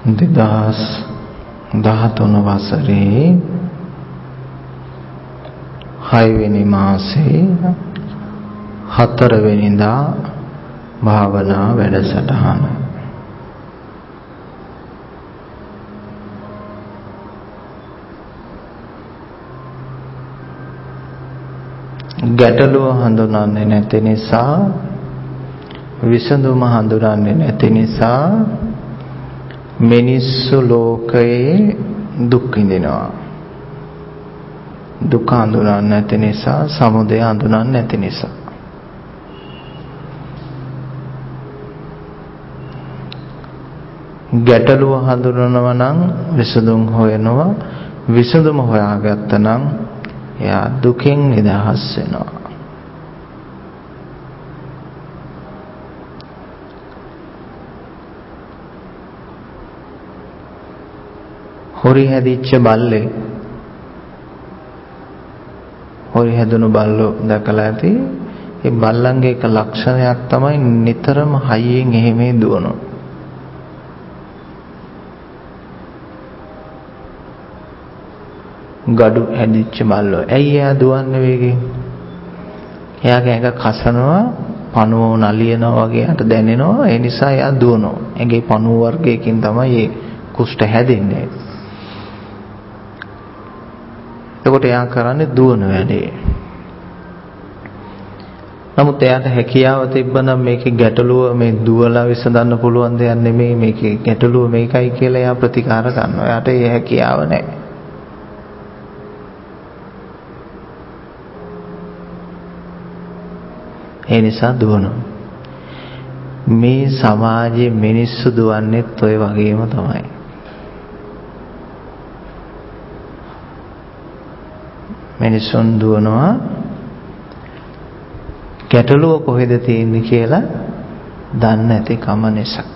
2013 වසරේ 6 වෙනි මාසේ 4 වෙනිදා භාවනා වැඩසටහන. ගැටලුව හඳුනන්නේ නැති නිසා, විසඳුම හඳුනන්නේ නැති නිසා මිනිස්සු ලෝකයේ දුක් විඳිනවා. දුක හඳුනන්නේ නැති නිසා, සමුදය හඳුනන්නේ නැති නිසා. ගැටලුව හඳුනනවා නම් විසඳුම් හොයනවා. විසඳුම හොයාගත්තා නම් එයා දුකෙන් නිදහස් වෙනවා. හොරි හැදිච්ච බල්ලේ, හොරි හැදුණු බල්ලෝ දැකලා ඇති. ඒ බල්ලන්ගේ එක ලක්ෂණයක් තමයි නිතරම හයියෙන් එහෙම දුවනවා. ගඩු හැදිච්ච බල්ලෝ. ඇයි එයා දුවන්නේ වේගෙන්? එයාගේ ඇඟ කසනවා, පණුව නලියනවා වගේ යට දැනෙනවා. ඒ නිසා එයා දුවනවා. ඇඟේ පණුව වර්ගයකින් තමයි මේ කුෂ්ඨ හැදෙන්නේ. එතකොට එයා කරන්නේ දුවන වැඩේ. නමුත් එයාට හැකියාව තිබ්බනම් මේකේ ගැටලුව මේ දුවලා විසඳන්න පුළුවන් දෙයක් නෙමෙයි. මේකේ ගැටලුව මේකයි කියලා එයා ප්‍රතිකාර ගන්නවා. එයාට ඒ හැකියාව නැහැ. ඒ නිසා දුවනවා. මේ සමාජයේ මිනිස්සු දුවන්නේත් ඔය වගේම තමයි. මිනිසුන් දුවනවා ගැටලුව කොහෙද තියෙන්නේ කියලා දන්නේ නැති කම නිසා.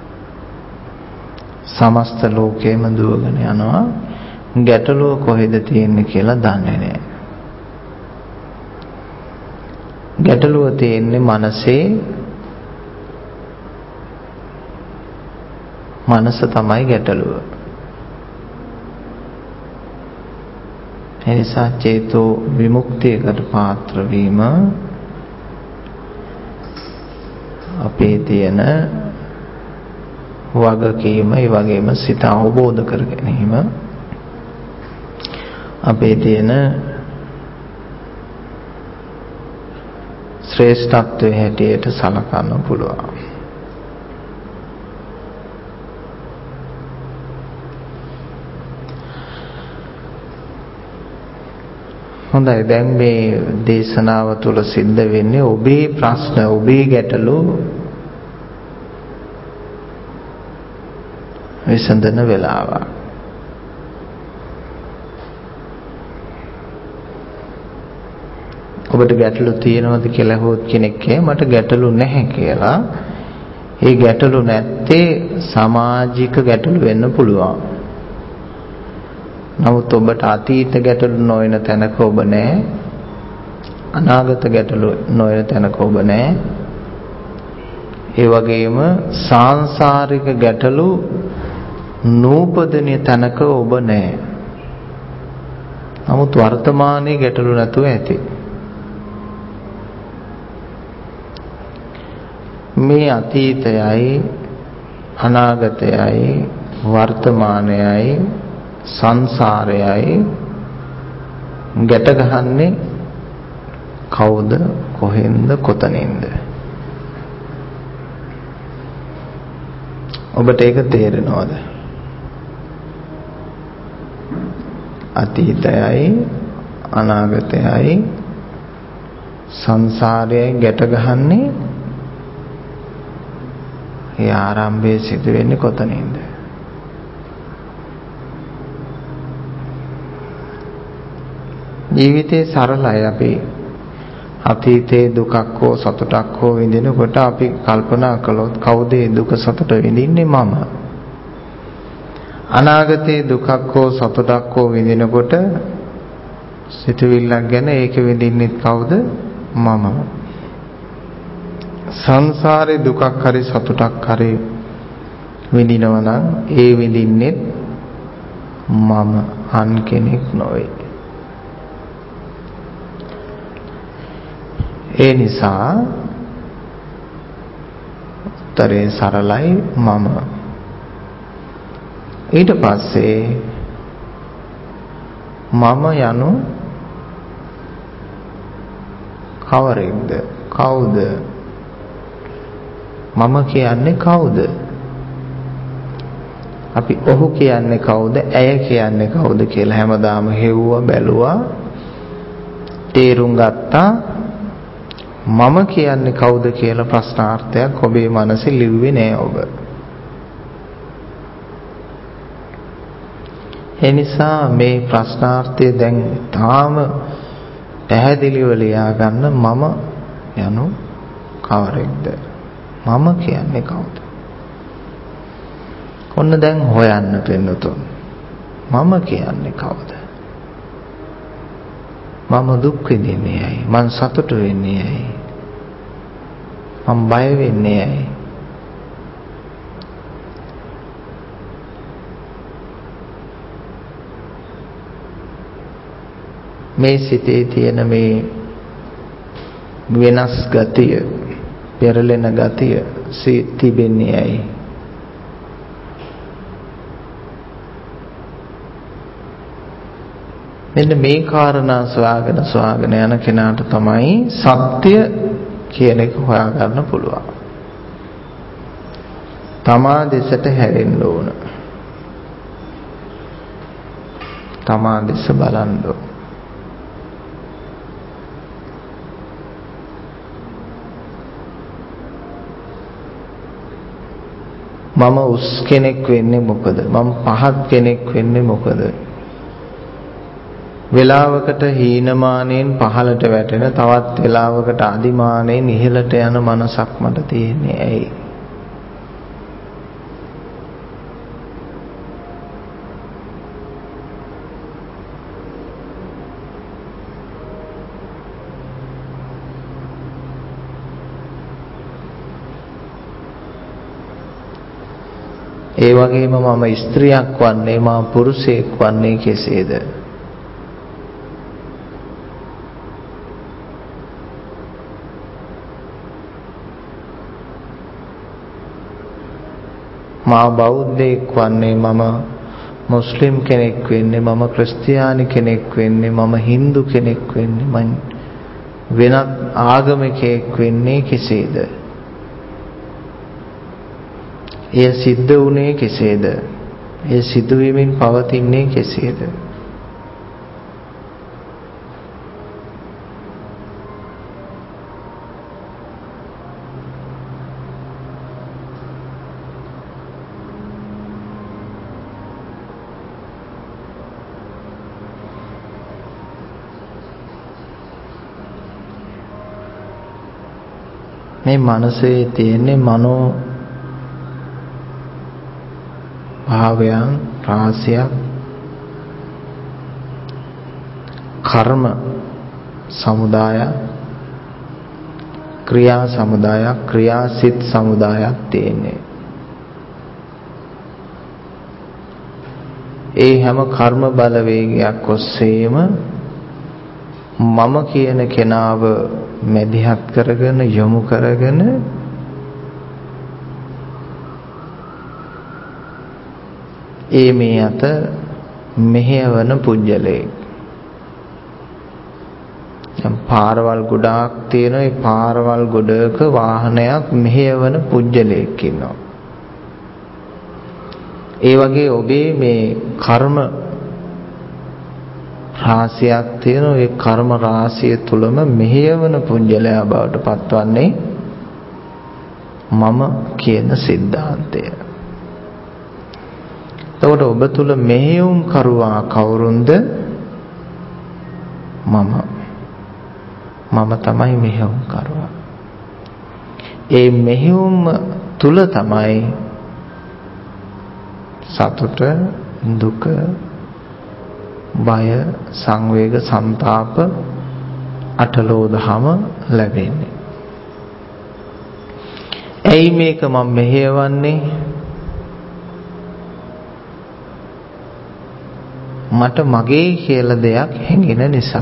සමස්ත ලෝකෙම දුවගෙන යනවා. ගැටලුව කොහෙද තියෙන්නේ කියලා දන්නේ නැහැ. ගැටලුව තියෙන්නේ මනසේ. මනස තමයි ගැටලුව. එනිසා චේතෝ විමුක්තියකට පාත්‍ර වීම අපේ තියෙන වගකීම, ඒ වගේම සිත අවබෝධ කර ගැනීම අපේ තියෙන ශ්‍රේෂ්ඨත්වයේ හැටියට සලකන්න පුළුවන්. හොඳයි, දැන් මේ දේශනාව තුළ සිද්ධ වෙන්නේ ඔබේ ප්‍රශ්න, ඔබේ ගැටලු විසඳන වෙලාව. ඔබට ගැටලු තියෙනවද කියලා හොත් කෙනෙක් මට ගැටලු නැහැ කියලා. ඒ ගැටලු නැත්තේ සමාජික ගැටලු වෙන්න පුළුවන්. නමුත් ඔබට අතීත ගැටලු නොවන තැනක ඔබ නැහැ. අනාගත ගැටලු නොවන තැනක ඔබ නැහැ. ඒ වගේම සාංශාරික ගැටලු නූපදින තැනක ඔබ නැහැ. නමුත් වර්තමානයේ ගැටලු නැතුව ඇති. මේ අතීතයයි අනාගතයයි වර්තමානයයි සංසාරයයි ගැට ගහන්නේ කවුද, කොහෙන්ද, කොතනින්ද? ඔබට ඒක තේරෙනවද? අතීතයයි අනාගතයයි සංසාරයයි ගැට ගහන්නේ ඒ ආරම්භයේ සිදු වෙන්නේ කොතනින්ද? ජීවිතේ සරලයි. අපි අතීතයේ දුකක් හෝ සතුටක් හෝ විඳිනකොට අපි කල්පනා කළොත් කවුද මේ දුක සතුට විඳින්නේ? මම. අනාගතයේ දුකක් හෝ සතුටක් හෝ විඳිනකොට සිතුවිල්ලක් ගැන ඒක විඳින්නෙත් කවුද? මම. සංසාරේ දුකක් හරි සතුටක් හරි විඳිනවා නම් ඒ විඳින්නේ මම අන් කෙනෙක් නොවේ. ඒ නිසා උත්තරේ සරලයි මම. ඊට පස්සේ මම යනු කවරෙක්ද? කවුද? මම කියන්නේ කවුද? අපි ඔහු කියන්නේ කවුද? ඇය කියන්නේ කවුද කියලා හැමදාම හෙව්වා බැලුවා. තේරුම් ගත්තා. මම කියන්නේ කවුද කියලා ප්‍රශ්නාර්ථයක් ඔබේ මනසේ ලිව්වේ නෑ ඔබ. ඒ නිසා මේ ප්‍රශ්නාර්ථය දැන් තාම පැහැදිලිව ලියා ගන්න. මම යනු කවරෙක්ද? මම කියන්නේ කවුද? ඔන්න දැන් හොයන්න පින්නතුන්. මම කියන්නේ කවුද? මම දුක් විඳින්නේ ඇයි? මං සතුටු වෙන්නේ ඇයි? මං බය වෙන්නේ ඇයි? මේ සිතේ තියෙන මේ වෙනස් ගතිය, පෙරලෙන ගතිය තිබෙන්නේ ඇයි? මෙන්න මේ කාරණා සොයාගෙන යන කෙනාට තමයි සත්‍ය කියන එක හොයාගන්න පුළුවන්. තමා දෙසට හැරෙන්න ඕන. තමා දෙස බලන්න ඕන. මම උස් කෙනෙක් වෙන්නේ මොකද? මම පහත් කෙනෙක් වෙන්නේ මොකද? වෙලාවකට හීනමානයෙන් පහළට වැටෙන, තවත් වෙලාවකට අදිමානයෙන් ඉහළට යන මනසක් මට තියෙන්නේ ඇයි? ඒ වගේම මම ස්ත්‍රියක් වන්නේ, මම පුරුෂයෙක් වන්නේ කෙසේද? මා බෞද්ධයෙක් වන්නේ, මම මුස්ලිම් කෙනෙක් වෙන්නේ, මම ක්‍රිස්තියානි කෙනෙක් වෙන්නේ, මම හින්දු කෙනෙක් වෙන්නේ, මම වෙනත් ආගමිකයෙක් වෙන්නේ කෙසේද? එය සිද්ධ වුණේ කෙසේද? එය සිදුවීමෙන් පවතින්නේ කෙසේද? මේ මනසේ තියෙන්නේ මනෝ භාවයන් රාශියක්, කර්ම සමුදායක්, ක්‍රියා සමුදායක්, ක්‍රියාසිත සමුදායක් තියෙන්නේ. ඒ හැම කර්ම බලවේගයක් ඔස්සේම මම කියන කෙනාව මැදිහත් කරගෙන යොමු කරගෙන ඒ මේ අත මෙහෙයවන පුජ්‍යලේ. දැන් පාරවල් ගොඩාක් තියෙන, ඒ පාරවල් ගොඩක වාහනයක් මෙහෙයවන පුජ්‍යලෙක් ඉන්නවා. ඒ වගේ ඔබේ මේ කර්ම රාශියක් තියෙන, ඒ කර්ම රාශිය තුලම මෙහෙයවන පුජ්‍යලයා බවට පත්වන්නේ මම කියන સિદ્ધාන්තය. එතකොට ඔබ තුල මෙහෙයුම් කරුවා කවුරුන්ද? මම තමයි මෙහෙයුම් කරුවා. ඒ මෙහෙයුම් තුල තමයි සතුට, දුක, බය, සංවේග, ਸੰతాප, අටලෝදහම ලැබෙන්නේ. ඇයි මේක මම මෙහෙයවන්නේ? මට මගේ කියලා දෙයක් හැඟෙන නිසා.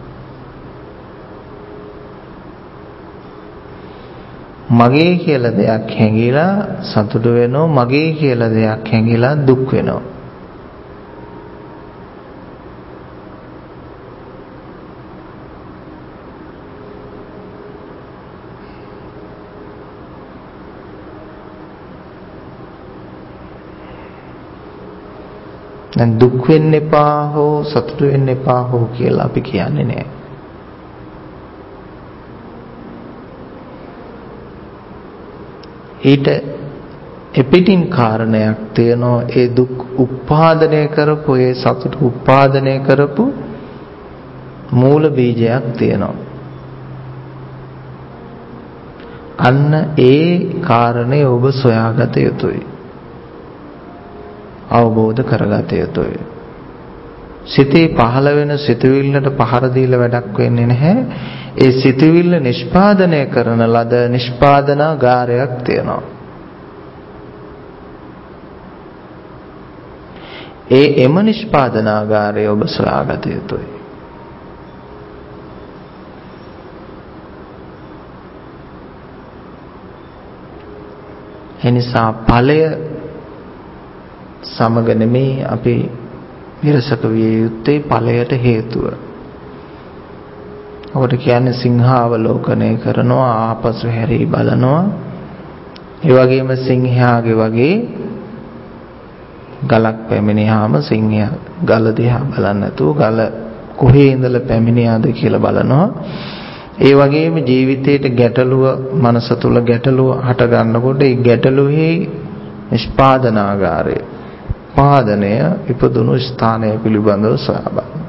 මගේ කියලා දෙයක් හැඟිලා සතුට වෙනවා, මගේ කියලා දෙයක් හැඟිලා දුක් වෙනවා. දැන් දුක් වෙන්න එපා හෝ සතුට වෙන්න එපා හෝ කියලා අපි කියන්නේ නැහැ. ඊට එපිටින් කාරණයක් තියෙනවා. ඒ දුක් උත්පාදනය කරපු, ඒ සතුට උත්පාදනය කරපු මූල බීජයක් තියෙනවා. අන්න ඒ කාරණේ ඔබ සොයාගත යුතුයි. අවබෝධ කරගත යුතුයි. සිතේ පහළ වෙන සිතුවිල්ලට පහර දීලා වැඩක් වෙන්නේ නැහැ. ඒ සිතුවිල්ල නිෂ්පාදනය කරන ලද නිෂ්පාදනාගාරයක් තියෙනවා. එම නිෂ්පාදනාගාරය ඔබ සොයාගත යුතුයි. එනිසා ඵලය සමග නෙමේ අපි විරසක විය යුත්තේ ඵලයට හේතුව. ඔකට කියන්නේ සිංහාවලෝකනය කරනවා, ආපසු හැරී බලනවා. ඒ වගේම සිංහයාගේ වගේ ගලක් පැමිණියාම සිංහයා ගල දිහා බලන්නේ නැතුව ගල කොහේ ඉඳලා පැමිණියාද කියලා බලනවා. ඒ වගේම ජීවිතයේ ගැටලුව, මනස තුල ගැටලුව හට ගන්නකොට ඒ ගැටලුවේ නිෂ්පාදනාගාරය, පාදනය ඉපදුණු ස්ථානය පිළිබඳව සොයා බලන්න.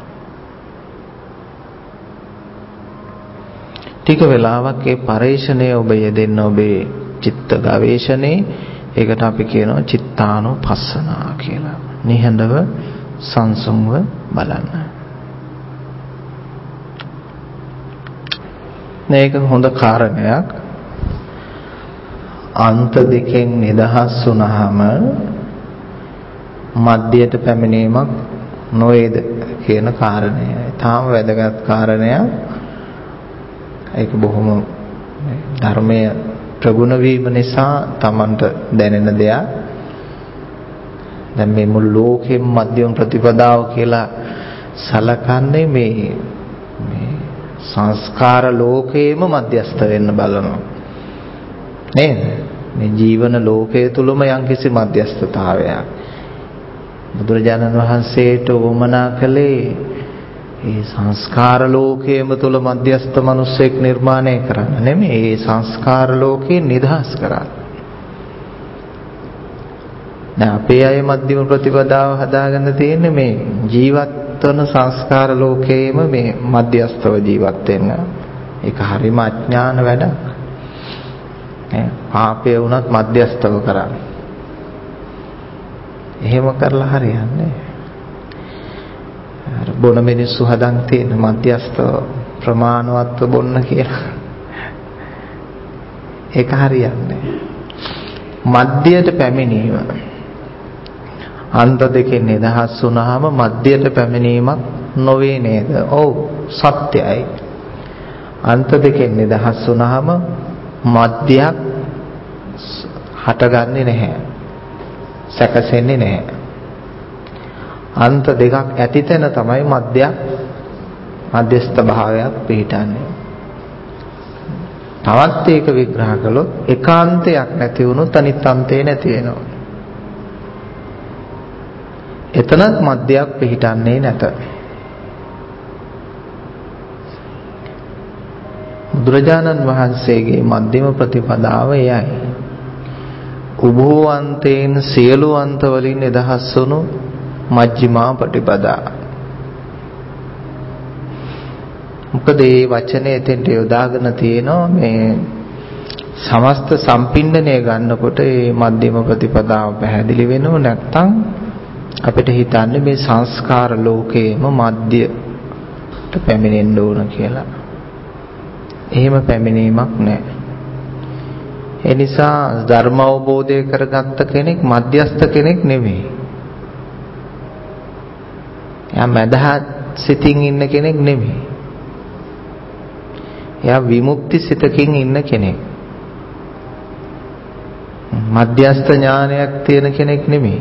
ටික වෙලාවක් ඒ පරේක්ෂණය ඔබ යෙදෙන්න ඔබේ චිත්ත ගවේෂණේ. ඒකට අපි කියනවා චිත්තානුපස්සනා කියලා. නිහඬව සංසුන්ව බලන්න. මේක හොඳ කාරණයක්. අන්ත දෙකෙන් නිදහස් වුණාම මධ්‍යයට පැමිණීමක් නොවේද කියන කාරණය. තාම වැදගත් කාරණයක්. ඒක බොහොම ධර්මයේ ප්‍රගුණ වීම නිසා Tamanට දැනෙන දෙයක්. දැන් මේ මුළු ලෝකෙම මධ්‍යම ප්‍රතිපදාව කියලා සලකන්නේ මේ සංස්කාර ලෝකයේම මධ්‍යස්ත වෙන්න බලනවා නේද? මේ ජීවන ලෝකයේ තුලම යම්කිසි මධ්‍යස්ථතාවයක්. බුදුරජාණන් වහන්සේට වමනා කළේ ඒ සංස්කාර ලෝකයේම තුල මධ්‍යස්ථ මිනිසෙක් නිර්මාණය කරන්න නෙමෙයි, ඒ සංස්කාර ලෝකේ නිදහස් කරන්න. දැන් අපේ අය මධ්‍යම ප්‍රතිපදාව හදාගෙන තියෙන්නේ මේ ජීවත් වන සංස්කාර ලෝකයේම මේ මධ්‍යස්ථව ජීවත් වෙන්න. ඒක හරිම අඥාන වැඩක්. පාපය වුණත් මධ්‍යස්ථව කරන්න. එහෙම කරලා හරියන්නේ. බොන මිනිස්සු හදන් තියෙන මධ්‍යස්ථ ප්‍රමාණවත්ව බොන්න කියලා. ඒක හරියන්නේ. මධ්‍යයට පැමිණීම, අන්ත දෙකෙන් නිදහස් වුණාම මධ්‍යයට පැමිණීමක් නොවේ නේද? ඔව්, සත්‍යයි. අන්ත දෙකෙන් නිදහස් වුණාම මධ්‍යයක් හටගන්නේ නැහැ, සැකසෙන්නේ නැහැ. අන්ත දෙකක් ඇති තැන තමයි මධ්‍යස්ථ භාවයක් පිහිටන්නේ. තවත් ඒක විග්‍රහ කළොත් ඒකාන්තයක් නැති වුණොත් අනිත්‍යන්තේ නැති වෙනවා. එතනත් මධ්‍යයක් පිහිටන්නේ නැත. බුදුරජාණන් වහන්සේගේ මධ්‍යම ප්‍රතිපදාව එයයි. උභෝ අන්තේන සියලු අන්ත වලින් නිදහස් වුණු මජ්ක්‍ධිමා ප්‍රතිපදා. මොකද මේ වචනේ එතෙන්ට යොදාගෙන තියෙනවා මේ සමස්ත සම්පින්ඩණය ගන්නකොට මේ මධ්‍යම ප්‍රතිපදාව පැහැදිලි වෙනව නැත්නම් අපිට හිතන්නේ මේ සංස්කාර ලෝකයේම මධ්‍යයට පැමිණෙන්න ඕන කියලා. එහෙම පැමිණීමක් නැහැ. ඒ නිසා ධර්ම අවබෝධය කරගත්ත කෙනෙක් මධ්‍යස්ථ කෙනෙක් නෙමෙයි. එයා මදහත් සිතින් ඉන්න කෙනෙක් නෙමෙයි. එයා විමුක්ති සිතකින් ඉන්න කෙනෙක්. මධ්‍යස්ථ ඥානයක් තියෙන කෙනෙක් නෙමෙයි.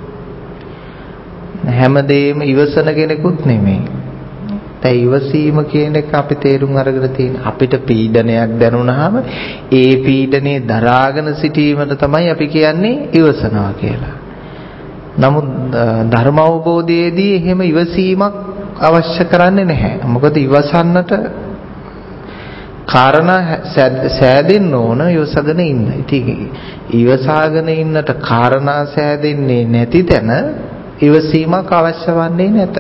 හැමදේම ඉවසන කෙනෙකුත් නෙමෙයි. ඒ ඉවසීම කියන එක අපි තේරුම් අරගෙන තියෙන. අපිට පීඩනයක් දැනුණාම ඒ පීඩනේ දරාගෙන සිටීමට තමයි අපි කියන්නේ ඉවසනවා කියලා. නමුත් ධර්ම අවබෝධයේදී එහෙම ඉවසීමක් අවශ්‍ය කරන්නේ නැහැ. මොකද ඉවසන්නට කාරණා සෑදෙන්න ඕන ඉවසගෙන ඉන්න. ඉතින් ඉවසාගෙන ඉන්නට කාරණා සෑදෙන්නේ නැති තැන ඉවසීමක් අවශ්‍ය වන්නේ නැත.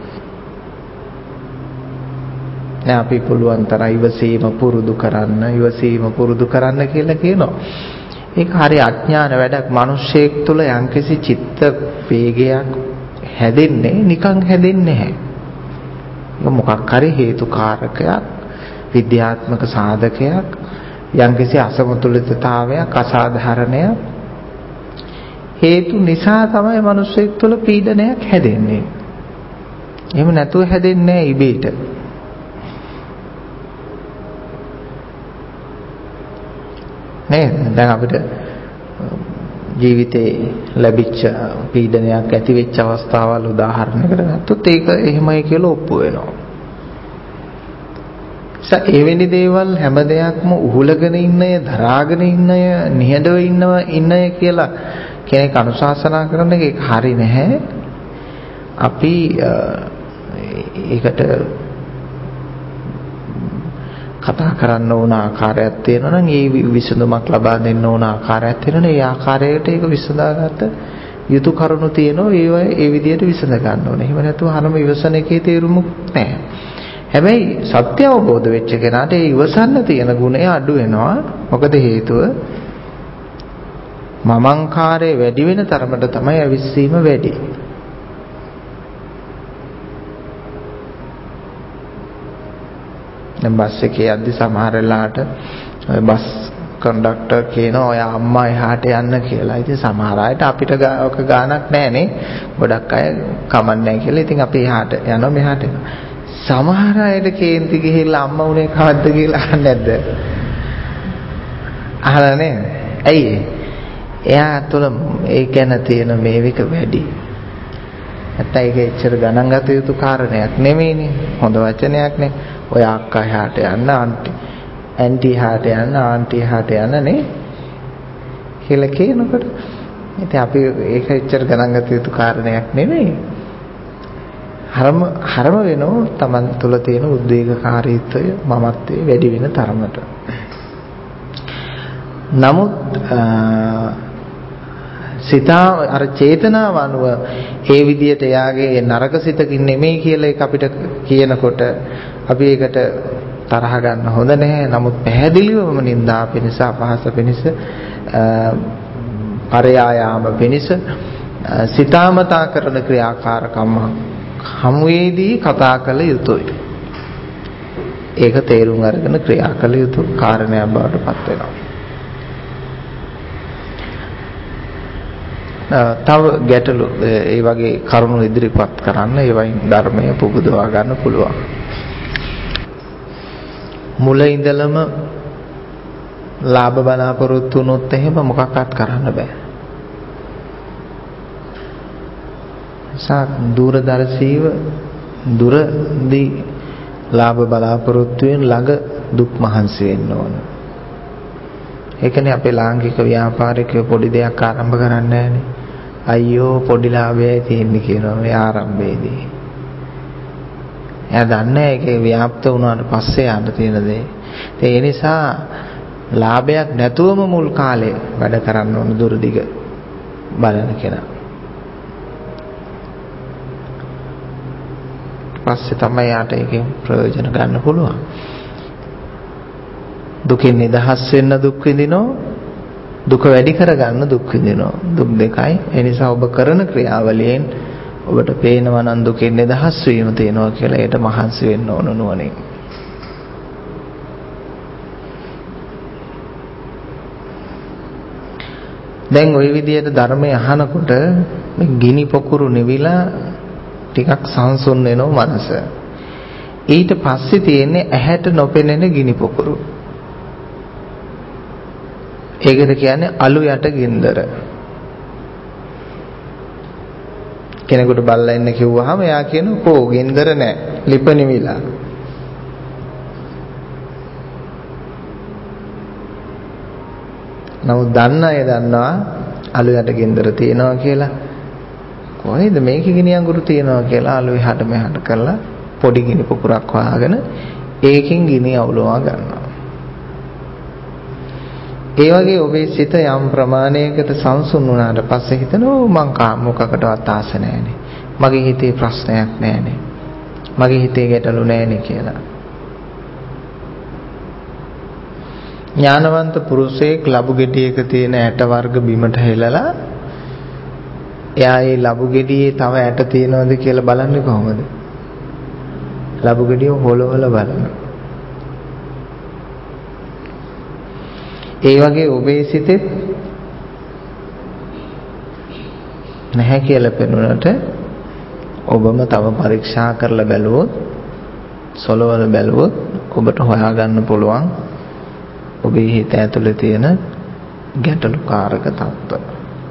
දැන් අපි පුළුවන් තරම් ඉවසීම පුරුදු කරන්න කියලා කියනවා. ඒක හරි අඥාන වැඩක්. මිනිස්සෙක් තුළ යම්කිසි චිත්ත වේගයක් හැදෙන්නේ නිකන් හැදෙන්නේ නැහැ. මොකක් හරි හේතුකාරකයක්, විද්‍යාත්මක සාධකයක්, යම්කිසි අසමතුලිතතාවයක්, අසාධාරණයක් හේතු නිසා තමයි මිනිස්සෙක් තුළ පීඩනයක් හැදෙන්නේ. එහෙම නැතුව හැදෙන්නේ නැහැ ඉබේට. නේද? දැන් අපිට ජීවිතේ ලැබිච්ච පීඩනයක් ඇති වෙච්ච අවස්ථාවල් උදාහරණයකට ගත්තොත් ඒක එහෙමයි කියලා ඔප්පු වෙනවා. එවැනි දේවල් හැම දෙයක්ම උහුලගෙන ඉන්නය, දරාගෙන ඉන්නය, නිහඬව ඉන්නය කියලා කෙනෙක් අනුශාසනා කරන එක හරි නැහැ. අපි ඒකට කතා කරන්න ඕන ආකාරයක් තියෙනවා නම් ඒ විසඳුමක් ලබා දෙන්න ඕන ආකාරයක් තියෙනවා. ඒ ආකාරයට ඒක විසඳාගත යුතු කරුණු තියෙනවා. ඒවා ඒ විදිහට විසඳ ගන්න ඕනේ. එහෙම නැතුව හරම ඉවසන එකේ තේරුමක් නැහැ. හැබැයි සත්‍ය අවබෝධ වෙච්ච කෙනාට ඒ ඉවසන්න තියෙන ගුණය අඩු වෙනවා. මොකද හේතුව මමංකාරය වැඩි වෙන තරමට තමයි අවිස්සීම වැඩි. දැන් බස් එකේ යද්දි සමහර වෙලාවට බස් කන්ඩක්ටර් කියනවා ඔය අම්මා එහාට යන්න කියලා. ඉතින් සමහර අයට අපිට ඔක ගාණක් නැහනේ. ගොඩක් අය කමන්නේ නැහැ කියලා. ඉතින් අපි එහාට යනවා මෙහාට යනවා. සමහර අයට කේන්ති ගිහිල්ලා අම්මා උනේ කවද්ද කියලා අහන්නේ නැද්ද? අහලා නේද? ඇයි? එයා තුළ ඒ ගැන තියෙන මේවික වැඩි. නැත්නම් ඒක එච්චර ගණන් ගත යුතු කාරණයක් නෙමෙයිනේ. හොඳ වචනයක් නේ. ඔය අක්කා එහාට යන්න, ඇන්ටි එහාට යන්න, ආන්ටි එහාට යන්න නේ කියලා කියනකොට ඉතින් අපි ඒක එච්චර ගණන් ගත යුතු කාරණයක් නෙමෙයි. හරම වෙනෝ Taman තුළ තියෙන උද්වේගකාරීත්වය, මමත්වයේ වැඩි වෙන තරමට. නමුත් සිතා අර චේතනාව අනුව ඒ විදිහට යාගේ නරක සිතකින් නෙමෙයි කියලා ඒක අපිට කියනකොට අපි ඒකට තරහ ගන්න හොඳ නැහැ. නමුත් පැහැදිලිවම නින්දා පිණිස, අපහාස පිණිස, පරයායාම පිණිස සිතාමතා කරන ක්‍රියාකාරකම් හමුවේදී කතා කළ යුතුයි. ඒක තේරුම් අරගෙන ක්‍රියා කළ යුතු කාරණයක් බවට පත් වෙනවා. තව ගැටලු ඒ වගේ කරුණු ඉදිරිපත් කරන්න, ඒවයින් ධර්මය පුබුදවා ගන්න පුළුවන්. මුල ඉඳලම ලාභ බලාපොරොත්තු වුණොත් එහෙම මොකක්වත් කරන්න බෑ. දූරදර්ශීව දුරදී ලාභ බලාපොරොත්තුෙන් ළඟ දුක් මහන්සි වෙන්න ඕන. ඒකනේ අපේ ලාංකික ව්‍යාපාරිකයෝ පොඩි දෙයක් ආරම්භ කරන්නේ නැහනේ. අයියෝ පොඩි ලාභයයි තියෙන්නේ කියනවා මේ ආරම්භයේදී. එයා දන්නේ ඒකේ ව්‍යාප්ත වුණාට පස්සේ යන්න තියෙන දේ. ඒ නිසා ලාභයක් නැතුවම මුල් කාලේ වැඩ කරන්න ඕන දුරදිග බලන කෙනා. පස්සේ තමයි යාට ඒකෙන් ප්‍රයෝජන ගන්න පුළුවන්. දුකින් නිදහස් වෙන්න දුක් විඳිනෝ, දුක වැඩි කරගන්න දුක් විඳිනෝ. දුක් දෙකයි. ඒ නිසා ඔබ කරන ක්‍රියාවලියෙන් ඔබට පේනවා නම් දුකින් නිදහස් වීම තියෙනවා කියලා. ඒකට මහන්සි වෙන්න ඕන නුවණින්. දැන් ওই විදිහට ධර්මය අහනකොට මේ ගිනි පොකුරු නිවිලා ටිකක් සංසුන් වෙනවා මනස. ඊට පස්සේ තියෙන්නේ ඇහැට නොපෙනෙන ගිනි පොකුරු. ඒකට කියන්නේ අලු යට ගින්දර. කෙනෙකුට බල්ලා ඉන්න කිව්වහම එයා කියනවා කෝ ගින්දර නැහැ, ලිප නිවිලා. නමුත් දන්න අය දන්නවා අලු යට ගින්දර තියෙනවා කියලා. කොහෙද මේකේ ගිනි අඟුරු තියෙනවා කියලා අලු එහාට මෙහාට කරලා පොඩි ගිනි පොකුරක් හොයාගෙන ඒකෙන් ගිනි අවුලවා ගන්නවා. ඒ වගේ ඔබේ සිත යම් ප්‍රමාණයකට සංසුන් වුණාට පස්සේ හිතනවා මං මොකකටවත් ආස නැහැනේ. මගේ හිතේ ප්‍රශ්නයක් නැහැනේ. මගේ හිතේ ගැටලු නැහැනේ කියලා. ඥානවන්ත පුරුෂයෙක් ලබු ගෙඩියක තියෙන ඇට වර්ග බිමට හෙලලා එයා ඒ ලබු ගෙඩියේ තව ඇට තියෙනවද කියලා බලන්නේ කොහොමද? ලබු ගෙඩිය හොලවල බලනවා. ඒ වගේ ඔබේ සිතෙත් නැහැ කියලා පෙනුනට ඔබම තව පරීක්ෂා කරලා බැලුවොත්, සොලවල බැලුවොත් ඔබට හොයාගන්න පුළුවන් ඔබේ හිත ඇතුලේ තියෙන ගැටලුකාරක තත්ත්ව.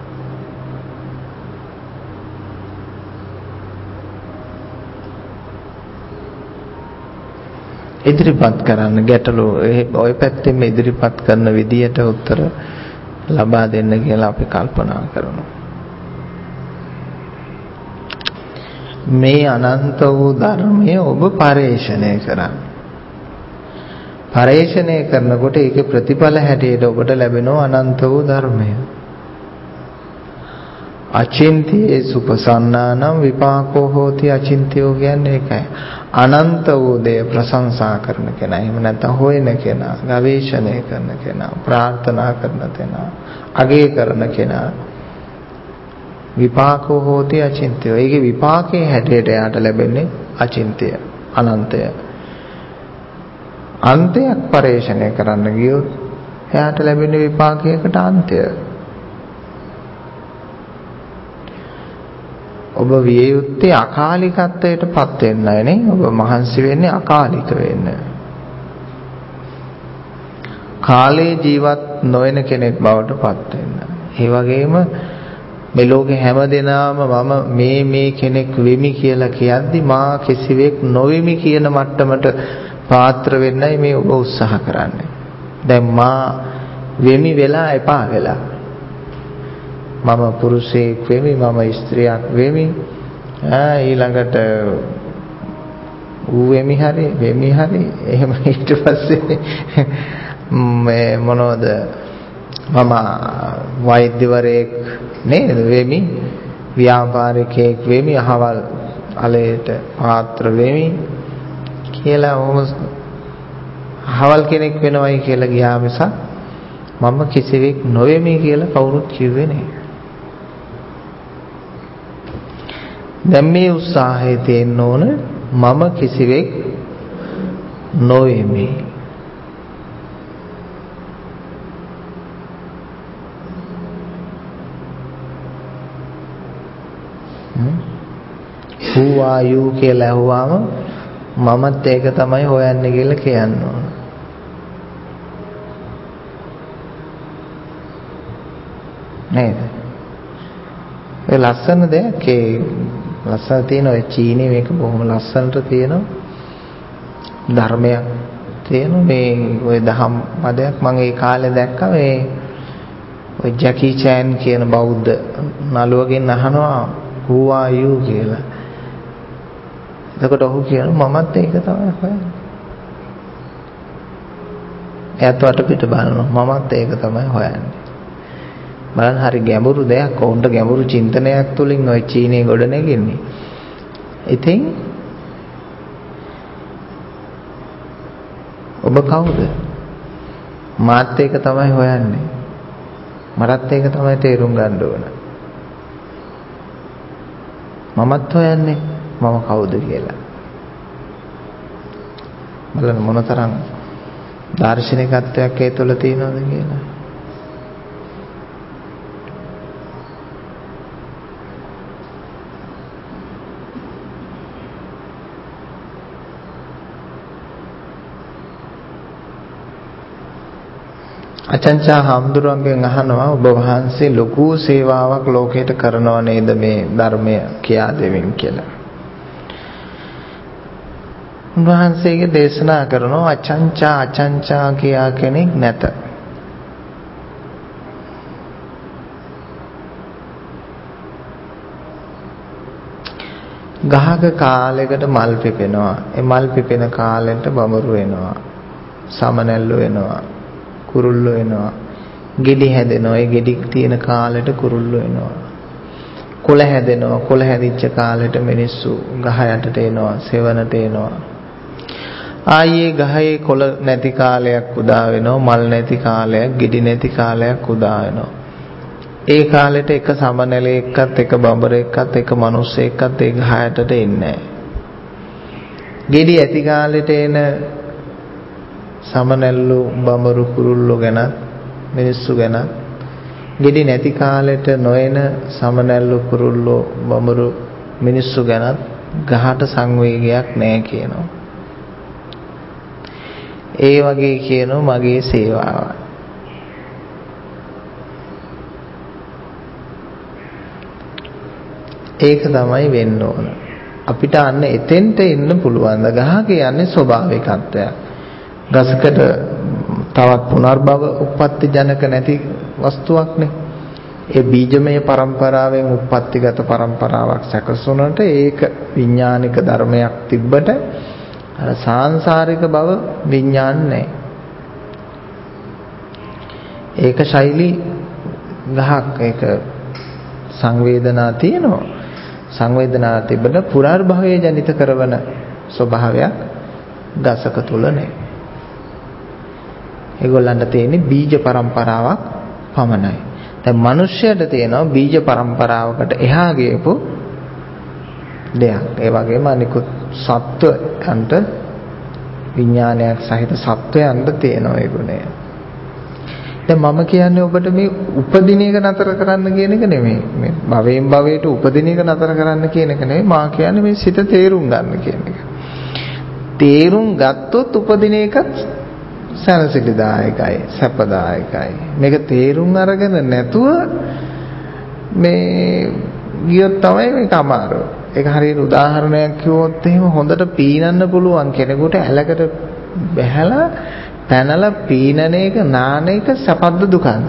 ඉදිරිපත් කරන්න ගැටලු ඔය පැත්තෙන් ඉදිරිපත් කරන විදියට උත්තර ලබා දෙන්න කියලා අපි කල්පනා කරනවා. මේ අනන්ත වූ ධර්මය ඔබ පරිශ්‍රණය කරන්න. පරිශ්‍රණය කරනකොට ඒකේ ප්‍රතිඵල හැටියට ඔබට ලැබෙනවා අනන්ත වූ ධර්මය. අචින්තියේ සුපසන්නානම් විපාකෝ හෝති. අචින්තියෝ කියන්නේ ඒකයි. අනන්ත වූ දේ ප්‍රශංසා කරන කෙනා, එහෙම නැත්නම් හොයන කෙනා, ගවේෂණය කරන කෙනා, ප්‍රාර්ථනා කරන කෙනා, අගය කරන කෙනා විපාකෝ හෝති අචින්තියෝ. ඒකේ විපාකයේ හැටියට යාට ලැබෙන්නේ අචින්තය, අනන්තය. අන්තයක් පරිශ්‍රණය කරන්න ගියොත් එයාට ලැබෙන විපාකයකට අන්තය. ඔබ විය යුත්තේ අකාලිකත්වයට පත් වෙන්නයි නේ. ඔබ මහන්සි වෙන්නේ අකාලික වෙන්න. කාලේ ජීවත් නොවන කෙනෙක් බවට පත් වෙන්න. ඒ වගේම මේ ලෝකේ හැමදෙනාම මම මේ කෙනෙක් වෙමි කියලා කියද්දි මා කිසිවෙක් නොවෙමි කියන මට්ටමට පාත්‍ර වෙන්නයි මේ ඔබ උත්සාහ කරන්නේ. දැන් මා වෙමි වෙලා එපා වෙලා. මම පුරුෂයෙක් වෙමි, මම ස්ත්‍රියක් වෙමි. ඊළඟට ඌ වෙමි හරි එහෙම ඊට පස්සේ මේ මොනවද මම වෛද්‍යවරයෙක් නේද වෙමි, ව්‍යාපාරිකයෙක් වෙමි, අහවල් අලයට පාත්‍ර වෙමි කියලා අහවල් කෙනෙක් වෙනවයි කියලා ගියා මිසක් මම කිසිවෙක් නොවෙමි කියලා කවුරුත් කිව්වේ නෑ. දැන් මේ උත්සාහය තියෙන්න ඕන මම කිසිවෙක් නොවෙමි. Who are you කියලා අහුවාම මමත් ඒක තමයි හොයන්නේ කියලා කියන්න ඕන. නේද? ඒ ලස්සන දෙයක් ලස්සන තියෙන ඔය චීනේ මේක බොහොම ලස්සනට තියෙනවා. ධර්මයක් තියෙනවා මේ ඔය දහම් පදයක් මම ඒ කාලේ දැක්කා මේ ඔය ජැකී චෑන් කියන බෞද්ධ නළුවගෙන් අහනවා who are you කියලා. එතකොට ඔහු කියනවා මමත් ඒක තමයි හොයන්නේ. එයාත් වටපිට බලනවා මමත් ඒක තමයි හොයන්නේ. බලන්න හරි ගැඹුරු දෙයක්. ඔවුන්ට ගැඹුරු චින්තනයක් තුලින් ওই චීනේ ගොඩ නැගෙන්නේ. ඉතින් ඔබ කවුද? මාත් ඒක තමයි හොයන්නේ. මටත් ඒක තමයි තේරුම් ගන්න ඕන. මමත් හොයන්නේ මම කවුද කියලා. බලන්න මොනතරම් දාර්ශනිකත්වයක් ඒ තුළ තියෙනවද කියලා. අචංචා හාමුදුරුවන්ගෙන් අහනවා ඔබ වහන්සේ ලොකු සේවාවක් ලෝකයට කරනව නේද මේ ධර්මය කියා දෙමින් කියලා. උන්වහන්සේගේ දේශනා කරනවා අචංචා කියා කෙනෙක් නැත. ගහක කාලයකට මල් පිපෙනවා. ඒ මල් පිපෙන කාලෙට බඹරු වෙනවා. සමනැල්ලු වෙනවා. කුරුල්ලෝ වෙනවා. ගෙඩි හැදෙනවා. ඒ ගෙඩි තියෙන කාලෙට කුරුල්ලෝ වෙනවා. කොළ හැදෙනවා. කොළ හැදිච්ච කාලෙට මිනිස්සු ගහ යටට එනවා. සෙවණට එනවා. ආයේ ගහේ කොළ නැති කාලයක් උදා වෙනවා. මල් නැති කාලයක්, ගෙඩි නැති කාලයක් උදා වෙනවා. ඒ කාලෙට එක සමනලෙක්වත් එක බඹරෙක්වත් එක මිනිස්සෙක්වත් ඒ ගහ යටට එන්නේ නැහැ. ගෙඩි ඇති කාලෙට එන සමනැල්ලු බඹරු කුරුල්ලෝ ගැන මිනිස්සු ගැන, ගෙඩි නැති කාලෙට නොයන සමනැල්ලු කුරුල්ලෝ බඹරු මිනිස්සු ගැන ගහට සංවේගයක් නැහැ කියනවා. ඒ වගේ කියනවා මගේ සේවාව. ඒක තමයි වෙන්න ඕන. අපිට අන්න එතෙන්ට එන්න පුළුවන්. ගහ කියන්නේ ස්වභාවිකත්වයක්. ගසකට තවත් පුනර්භව උප්පත්ති ජනක නැති වස්තුවක්නේ. ඒ බීජමය પરම්පරාවෙන් උප්පත්තිගත પરම්පරාවක් සැකසුනට ඒක විඥානික ධර්මයක් තිබ්බට සාංශාරික බව විඥාන නැහැ. ඒක ශෛලී ගහක්. ඒක සංවේදනා තියෙනවා. සංවේදනා තිබෙන පුනර්භවය ජනිත කරන ස්වභාවයක් ගසක තුල නැහැ. ඒගොල්ලන්ට තියෙන්නේ බීජ પરම්පරාවක් පමණයි. දැන් මිනිස්යාට තියෙනවා බීජ પરම්පරාවකට එහා ගියපු දෙයක්. ඒ වගේම අනිකුත් සත්වයන්ට විඥානයක් සහිත සත්වයන්ට තියෙනවා ඒ ගුණය. දැන් මම කියන්නේ ඔබට මේ උපදින එක නතර කරන්න කියන එක නෙමෙයි. මේ භවයෙන් භවයට උපදින එක නතර කරන්න කියන එක නෙමෙයි. මා කියන්නේ මේ සිත තේරුම් ගන්න කියන එක. තේරුම් ගත්තොත් උපදින එකත් සැනසෙලිදායකයි, සැපදායකයි. මේක තේරුම් අරගෙන නැතුව මේ ගියොත් තමයි මේක අමාරු. ඒක හරියට උදාහරණයක් කිව්වොත් එහෙම හොඳට පීනන්න පුළුවන් කෙනෙකුට ඇලකට බැහැලා පැනලා පීනන එක නාන එක සැපද දුකද?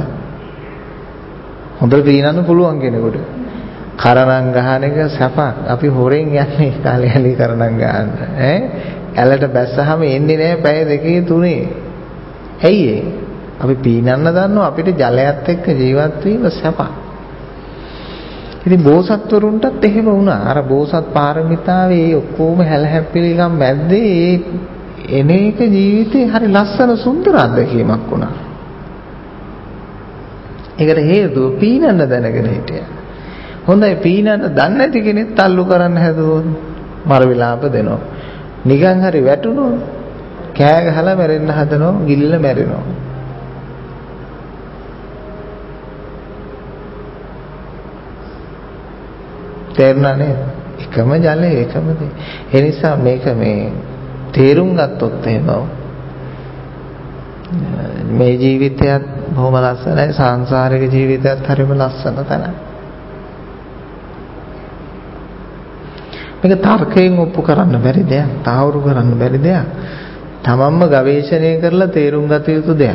හොඳට පීනන්න පුළුවන් කෙනෙකුට කරණම් ගහන එක සැපක්. අපි හොරෙන් යන්නේ කාලයලි කරණම් ගන්න. ඇලට බැස්සහම එන්නේ නැහැ පැය දෙකේ තුනේ. ඇයි ඒ? අපි පීනන්න දන්නවා අපිට ජලයත් එක්ක ජීවත් වීම සැපක්. ඉතින් බෝසත්වරුන්ටත් එහෙම වුණා. අර බෝසත් පාරමිතාවේ ඔක්කොම හැලහැප්පිලිකම් මැද්දේ එනේක ජීවිතේ හරි ලස්සන සුන්දර අත්දැකීමක් වුණා. ඒකට හේතුව පීනන්න දැනගෙන හිටියා. හොඳයි පීනන්න දන්නේ නැති කෙනෙක් තල්ලු කරන්න හැදුවොත් මර විලාප දෙනවා. නිකන් හරි වැටුණොත් කෑ ගහලා මැරෙන්න හදනවා, ගිලිලා මැරෙනවා. තේරුණා නේද? එකම ජලය එකම දේ. ඒ නිසා මේක මේ තේරුම් ගත්තොත් එහෙම මේ ජීවිතයත් බොහොම ලස්සනයි, සංසාරික ජීවිතයත් හරිම ලස්සන තැන. මේක තර්කයෙන් ඔප්පු කරන්න බැරි දෙයක්, තාවුරු කරන්න බැරි දෙයක්. තමන්ම ගවේෂණය කරලා තේරුම් ගත යුතු දෙයක්.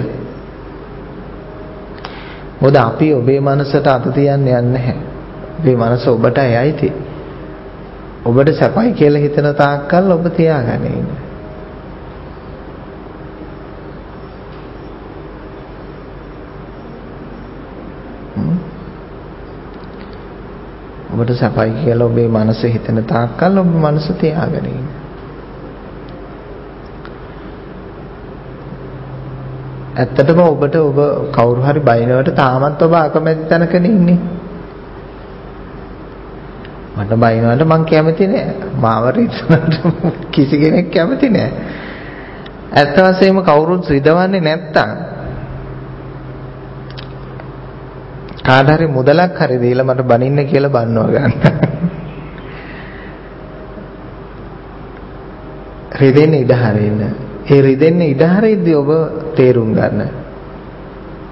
මොකද අපි ඔබේ මනසට අත තියන්න යන්නේ නැහැ. ඔබේ මනස ඔබටයි අයිති. ඔබට සැපයි කියලා හිතන තාක්කල් ඔබ තියාගන්න ඉන්නේ. ඔබට සැපයි කියලා ඔබේ මනස හිතන තාක්කල් ඔබ මනස තියාගෙන ඉන්නේ. ඇත්තටම ඔබට ඔබ කවුරු හරි බයිනවට තාමත් ඔබ අකමැති තැනකනේ ඉන්නේ. මට බයිනවට මං කැමති නෑ. මාව රිදවන්න කිසි කෙනෙක් කැමති නෑ. ඇත්ත වශයෙන්ම කවුරුත් රිදවන්නේ නැත්තම් කාට හරි මුදලක් හරි දීලා මට බනින්න කියලා බන්නව ගන්න. රිදෙන්න ඉඩ හරින්න. ඒ රිදෙන්න ඉඩ හරිද්දී ඔබ තේරුම් ගන්න.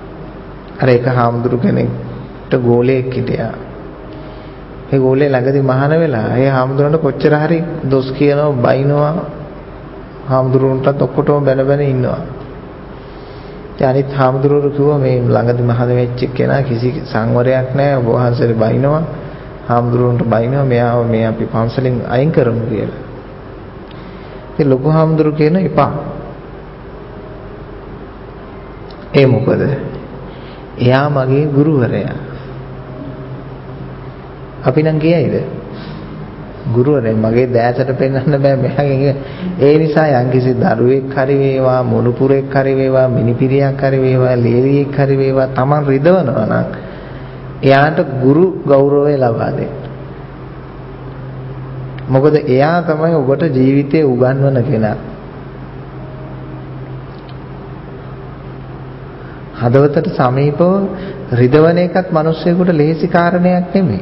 අර එක හාමුදුරු කෙනෙක්ට ගෝලයෙක් හිටියා. ඒ ගෝලේ ළඟදී මහාන වෙලා ඒ හාමුදුරන්ට කොච්චර හරි දොස් කියනවා, බයිනවා, හාමුදුරුවන්ටත් ඔක්කොටම බැන බැන ඉන්නවා. ඉතින් අනිත් හාමුදුරුවෝ කිව්වා මේ ළඟදී මහාන වෙච්ච කෙනා කිසි සංවරයක් නැහැ, ඔබ වහන්සේට බයිනවා, හාමුදුරුවන්ට බයිනවා, මෙයාව මේ අපි පන්සලෙන් අයින් කරමු කියලා. ඉතින් ලොකු හාමුදුරුවෝ කියන එපා. ඒ මොකද? එයා මගේ ගුරුවරයා. අපි නම් කියයිද? ගුරුවරයා මගේ දෑසට පෙන්වන්න බෑ මෙයාගෙන්. ඒ නිසා යම්කිසි දරුවෙක් හරි වේවා, මොනුපුරෙක් හරි වේවා, මිනිපිරියක් හරි වේවා, ලේලියෙක් හරි වේවා, Taman රිදවනවා නම් එයාට ගුරු ගෞරවය ලබා දෙන්න. මොකද එයා තමයි ඔබට ජීවිතේ උගන්වන කෙනා. හදවතට සමීපව රිදවන එකත් මිනිස්සුෙකුට ලේසි කාරණයක් නෙමෙයි.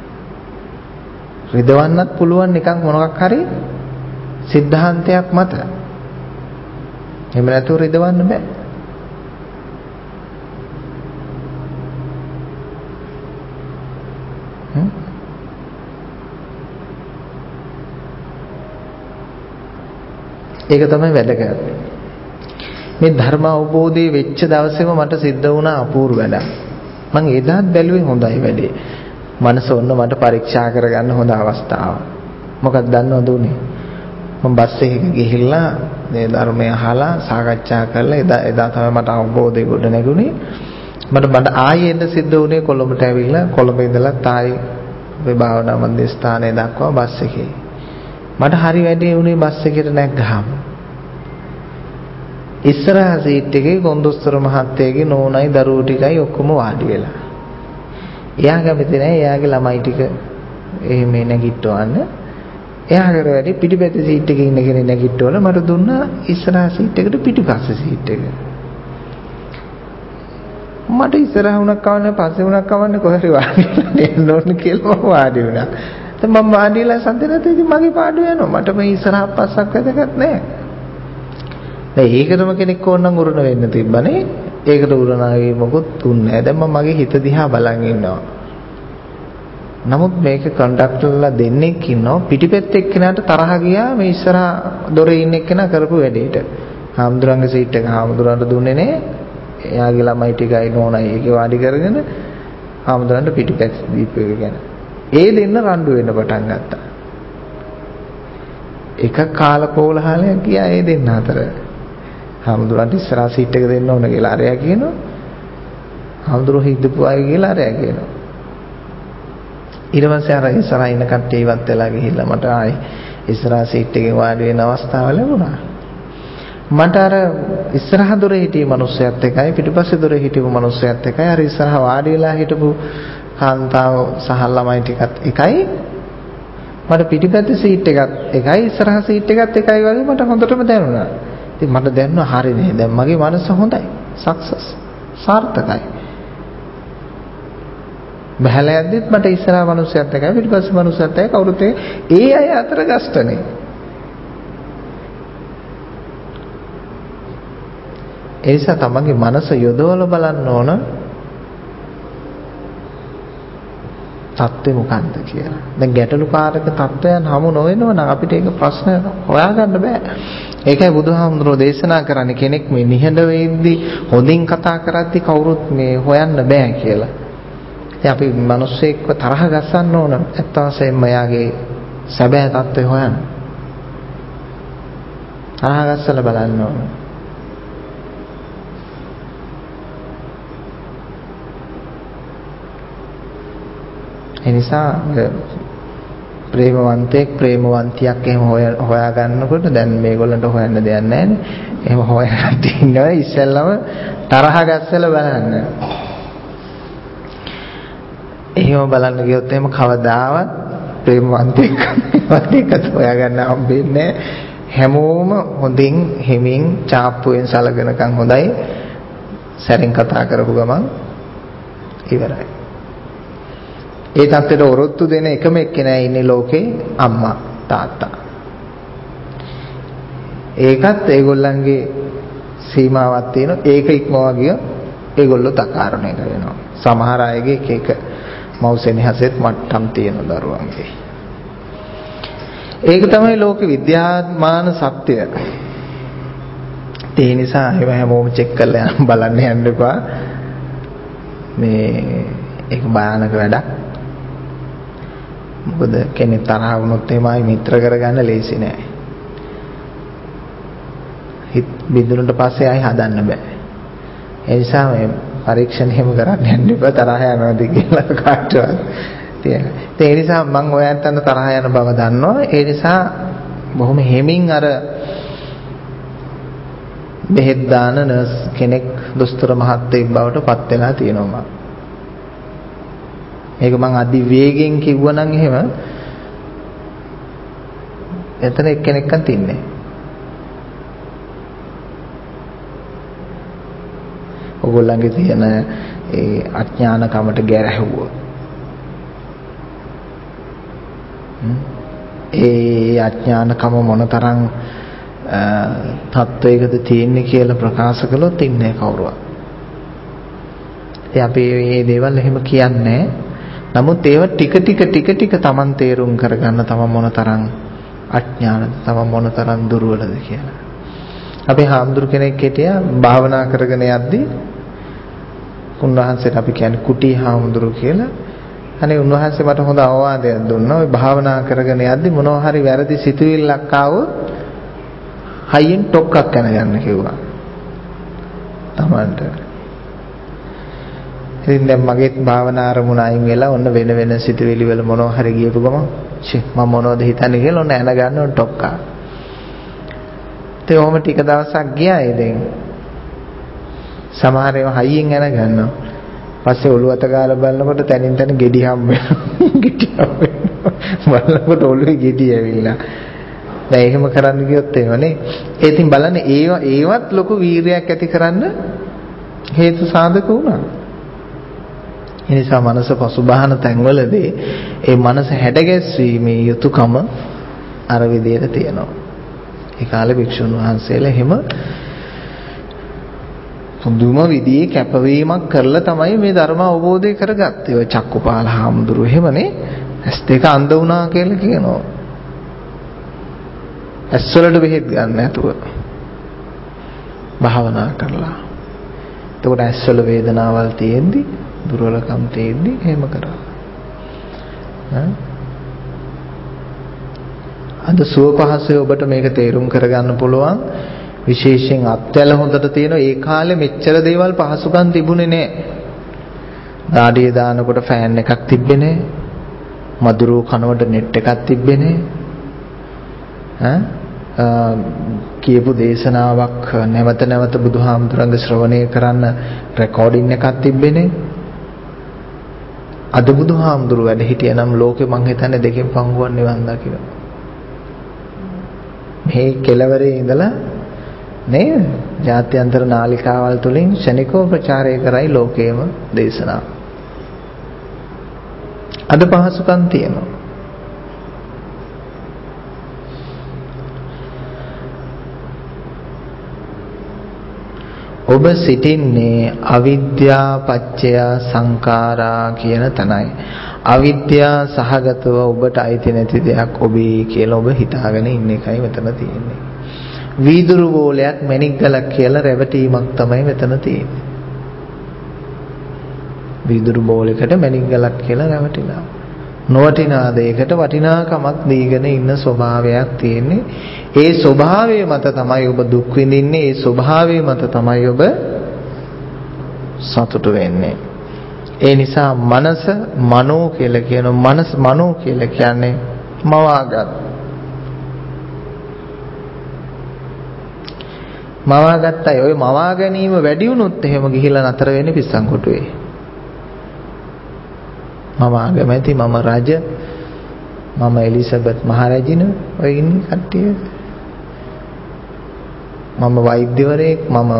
රිදවන්නත් පුළුවන් නිකන් මොනක් හරි સિદ્ધාන්තයක් මත. එහෙම නැතුව රිදවන්න බෑ. ඒක තමයි වැදගත්. මේ ධර්ම අවබෝධයේ වෙච්ච දවසේම මට සිද්ධ වුණා අපූර්ව වැඩක්. මම එදාත් බැලුවේ හොඳයි වැඩේ. මනස ඔන්න මට පරීක්ෂා කරගන්න හොඳ අවස්ථාවක්. මොකක්ද දන්නවද උනේ? මම බස් එකක ගිහිල්ලා මේ ධර්මය අහලා සාකච්ඡා කරලා එදා තමයි මට අවබෝධය ගොඩ නැගුණේ. මට ආයෙ එන්න සිද්ධ වුණේ කොළඹට ඇවිල්ලා කොළඹ ඉඳලා තායි මේ භාවනා මධ්‍යස්ථානයේ දක්වා බස් එකේ. මට හරි වැඩේ උනේ බස් එකේට නැග්ගාම. ඉස්සරහා සීට් එකේ කොන්දොස්තර මහත්තයාගේ නෝනයි දරුවෝ ටිකයි ඔක්කොම වාඩි වෙලා. එයා කැමති නැහැ එයාගේ ළමයි ටික එහෙම නැගිටවන්න. එයා කර වැඩි පිටිපැත්තේ සීට් එකේ ඉන්න කෙනෙක් නැගිටවල මට දුන්නා ඉස්සරහා සීට් එකට පිටිපස්සේ සීට් එක. මට ඉස්සරහා වුණා කවන්නේ පස්සේ වුණා කවන්නේ කොහරි වාඩි වෙලා එන්න ඕන කියලා මම වාඩි වුණා. දැන් මම වාඩිලා සද්ද නැති ඉතින් මගේ පාඩුව යනවා. මට මේ ඉස්සරහා පස්සක් වැදගත් නැහැ. දැන් ඒකටම කෙනෙක් ඕනනම් උරුණ වෙන්න තිබ්බනේ. ඒකට උරුණාවේ මොකොත් තුන්නේ නැහැ. දැන් මම මගේ හිත දිහා බලන් ඉන්නවා. නමුත් මේක කන්ඩක්ටර්ලා දෙන්නෙක් ඉන්නවා පිටිපැත්තේ එක්කෙනාට තරහ ගියා මේ ඉස්සරහා දොරේ ඉන්න එක්කෙනා කරපු වැඩේට. හාමුදුරන්ගේ සීට් එක හාමුදුරන්ට දුන්නේ නැහැ. එයාගේ ළමයි ටිකයි නෝනයි ඒකේ වාඩි කරගෙන හාමුදුරන්ට පිටිපැත්ත දීපු එක ගැන. ඒ දෙන්න රණ්ඩු වෙන්න පටන් ගත්තා. එක කාලකෝලහලයක් ගියා ඒ දෙන්න අතර. හාමුදුරන්ට ඉස්සරහා සීට් එක දෙන්න ඕන කියලා අරයා කියනවා. හාමුදුරුවෝ හිටපු අය කියලා අරයා කියනවා. ඊට පස්සේ අර ඉස්සරහා ඉන්න කට්ටිය ඉවත් වෙලා ගිහිල්ලා මට ආයේ ඉස්සරහා සීට් එකේ වාඩි වෙන අවස්ථාව ලැබුණා. මට අර ඉස්සරහා දොරේ හිටිය මිනිස්සයත් එකයි පිටිපස්සේ දොරේ හිටපු මිනිස්සයත් එකයි අර ඉස්සරහා වාඩි වෙලා හිටපු කාන්තාව සහ ළමයි ටිකත් එකයි. මට පිටිපැත්තේ සීට් එකත් එකයි ඉස්සරහා සීට් එකත් එකයි වගේ මට හොඳටම දැනුණා. ඉතින් මට දැනුණා හරිනේ. දැන් මගේ මනස හොඳයි. සක්සස්. සාර්ථකයි. බහැලා යද්දිත් මට ඉස්සරහා මිනිස්සයත් එකයි පිටිපස්සේ මිනිස්සයත් එකයි කවුරුත් ඒ අය අතර ගස්තනේ. ඒ නිසා තමන්ගේ මනස යොදවලා බලන්න ඕන තත්ත්වය මොකක්ද කියලා. දැන් ගැටලුකාරක තත්ත්වයන් හමු නොවෙනවනම් අපිට ඒක ප්‍රශ්න හොයාගන්න බෑ. ඒකයි බුදුහාමුදුරුවෝ දේශනා කරන්නේ කෙනෙක් මේ නිහඬ වෙද්දී හොඳින් කතා කරද්දී කවුරුත් මේ හොයන්න බෑ කියලා. ඉතින් අපි මිනිස්සෙක්ව තරහ ගස්සන්න ඕන. ඇත්ත වශයෙන්ම යාගේ සැබෑ තත්ත්වය හොයන්න. තරහ ගස්සලා බලන්න ඕන. එනිසා ප්‍රේමවන්තයෙක් ප්‍රේමවන්තියක් එහෙම හොයා ගන්නකොට දැන් මේගොල්ලන්ට හොයන්න දෙයක් නැහැ නේ. එහෙම හොයන්න තියෙනවා ඉස්සෙල්ලම තරහ ගස්සලා බලන්න. එහෙම බලන්න ගියොත් එහෙම කවදාවත් ප්‍රේමවන්තයෙක් හොයා ගන්න හම්බෙන්නේ හැමෝම හොඳින් හිමින් චාප්පුවෙන් සලකනකම් හොඳයි. සැරින් කතා කරපු ගමන් ඉවරයි. ඒ තත්ත්වයට ඔරොත්තු දෙන එකම එක්කෙනා ඉන්නේ ලෝකේ අම්මා තාත්තා. ඒකත් ඒගොල්ලන්ගේ සීමාවක් තියෙනවා. ඒක ඉක්මවා ගිය ඒගොල්ලෝ තකාරණය කරනවා. සමහර අයගේ එක එක මව්සෙනෙහසෙත් මට්ටම් තියෙන දරුවන්ගේ. ඒක තමයි ලෝක විද්‍යාමාන සත්‍යය. ඒ නිසා ඒව හැමෝම චෙක් කරලා බලන්න යන්න එපා. මේ ඒක භයානක වැඩක්. මොකද කෙනෙක් තරහ වුණොත් එමයි මිත්‍ර කරගන්න ලේසි නෑ. හිත බිඳුනට පස්සේ ආයි හදන්න බෑ. ඒ නිසා මේ පරීක්ෂණ එහෙම කරන්න යන්න එපා තරහ යනවාද කියලා කාටවත්. ඒ නිසා මම ඔයයන්ට තරහ යන බව දන්නවා. ඒ නිසා බොහොම හිමින් අර බෙහෙත් දාන නර්ස් කෙනෙක් දොස්තර මහත්තයෙක් බවට පත් වෙලා තියෙනවා. මේක මං අදි වේගෙන් කිව්වනම් එහෙම එතන එක්කෙනෙක්වත් තින්නේ. ඔයගොල්ලන්ගේ තියෙන ඒ අඥානකමට ගැරහුවොත් ඒ අඥානකම මොනතරම් තත්වයකද තියෙන්නේ කියලා ප්‍රකාශ කළොත් ඉන්නේ කවුරුවත්. ඉතින් අපි මේ දේවල් එහෙම කියන්නේ. නමුත් ඒව ටික ටික Taman තේරුම් කරගන්න තමන් මොනතරම් අඥානද තමන් මොනතරම් දුර්වලද කියලා. අපි හාමුදුරු කෙනෙක් හිටියා භාවනා කරගෙන යද්දී උන්වහන්සේට අපි කියන්නේ කුටි හාමුදුරු කියලා. අනේ උන්වහන්සේ මට හොඳ අවවාදයක් දුන්නා. ඔය භාවනා කරගෙන යද්දී මොනවා හරි වැරදි සිතුවිල්ලක් ආවොත් හයියෙන් ටොක්ක්ක් කරගන්න කිව්වා. තමන්ට. ඉතින් දැන් මගේත් භාවනා අරමුණ අයින් වෙලා ඔන්න වෙන වෙන සිතුවිලි වල මොනවා හරි ගියපු ගමන් මම මොනවද හිතන්නේ කියලා ඔන්න එන ගන්න ඔන්න ටොක්කා. ඒ ඔහොම ටික දවසක් ගියා ඉතින් සමහර ඒවා හයියෙන් එන ගන්නවා. පස්සේ ඔළුව අත ගාලා බලනකොට තනින් තන ගෙඩි හම්බ වෙනවා. ගෙඩි හම්බ වෙනවා. බලනකොට ඔළුවේ ගෙඩි ඇවිල්ලා. දැන් එහෙම කරන්න ගියොත් එහෙමනේ. ඒ ඉතින් බලන්න ඒවත් ලොකු වීරයක් ඇති කරන්න හේතු සාධක වුණා. ඒ නිසා මනස පසුබාහන තැන්වලදී ඒ මනස හැඩගැස්වීමේ යුතුයකම අර විදියට තියෙනවා. ඒ කාලේ භික්ෂුන් වහන්සේලා එහෙම පුදුම විදිහේ කැපවීමක් කරලා තමයි මේ ධර්ම අවබෝධය කරගත්තේ. ඔය චක්කුපාල හාමුදුරුවෝ එහෙමනේ ඇස් දෙක අන්ධ වුණා කියලා කියනවා. ඇස් වලට බෙහෙත් ගන්න නැතුව භාවනා කරලා. එතකොට ඇස් වල වේදනාවල් තියෙද්දි දුර්වලකම් තියෙද්දි එහෙම කරා. අද සුව පහසුවේ ඔබට මේක තේරුම් කරගන්න පුළුවන්. විශේෂයෙන් අත්වැල හොඳට තියෙන ඒ කාලේ මෙච්චර දේවල් පහසුකම් තිබුණේ නැහැ. දාඩිය දානකොට ෆෑන් එකක් තිබ්බේ නැහැ. මදුරුව කනවට නෙට් එකක් තිබ්බේ නැහැ. කියපු දේශනාවක් නැවත නැවත බුදුහාමුදුරන්ගේ ශ්‍රවණය කරන්න රෙකෝඩින් එකක් තිබ්බේ නැහැ. අද බුදුහාමුදුරුව වැඩ හිටියනම් ලෝකෙ මං හිතන්නේ දෙකෙන් පංගුවක් නිවන් දකිනවා. මේ කෙලවරේ ඉඳලා නේද? ජාත්‍යන්තර නාලිකාවල් තුලින් ශනිකව ප්‍රචාරය කරයි ලෝකේම දේශනාව. අද පහසුකම් තියෙනවා. ඔබ සිටින්නේ අවිද්‍යා පත්‍ය සංඛාරා කියන තැනයි. අවිද්‍යා සහගතව ඔබට අයිති නැති දෙයක් ඔබේ කියලා ඔබ හිතාගෙන ඉන්න එකයි මෙතන තියෙන්නේ. වීදුරු බෝලයක් මැණික් ගලක් කියලා රැවටීමක් තමයි මෙතන තියෙන්නේ. වීදුරු බෝලයකට මැණික් ගලක් කියලා රැවටිලා. නොවටිනා දෙයකට වටිනාකමක් දීගෙන ඉන්න ස්වභාවයක් තියෙන්නේ. ඒ ස්වභාවය මත තමයි ඔබ දුක් විඳින්නේ. ඒ ස්වභාවය මත තමයි ඔබ සතුටු වෙන්නේ. ඒ නිසා මනස මනෝ කියලා කියන මනස මනෝ කියලා කියන්නේ මවාගත්තයි. ඔය මවා ගැනීම වැඩි වුණොත් එහෙම ගිහිලා නතර වෙන්නේ පිස්සන් කොටුවේ. මම ආගමැති, මම රජ, මම එලිසබෙත් මහරජින ඔය ඉන්නේ කට්ටිය. මම වෛද්‍යවරයෙක්, මම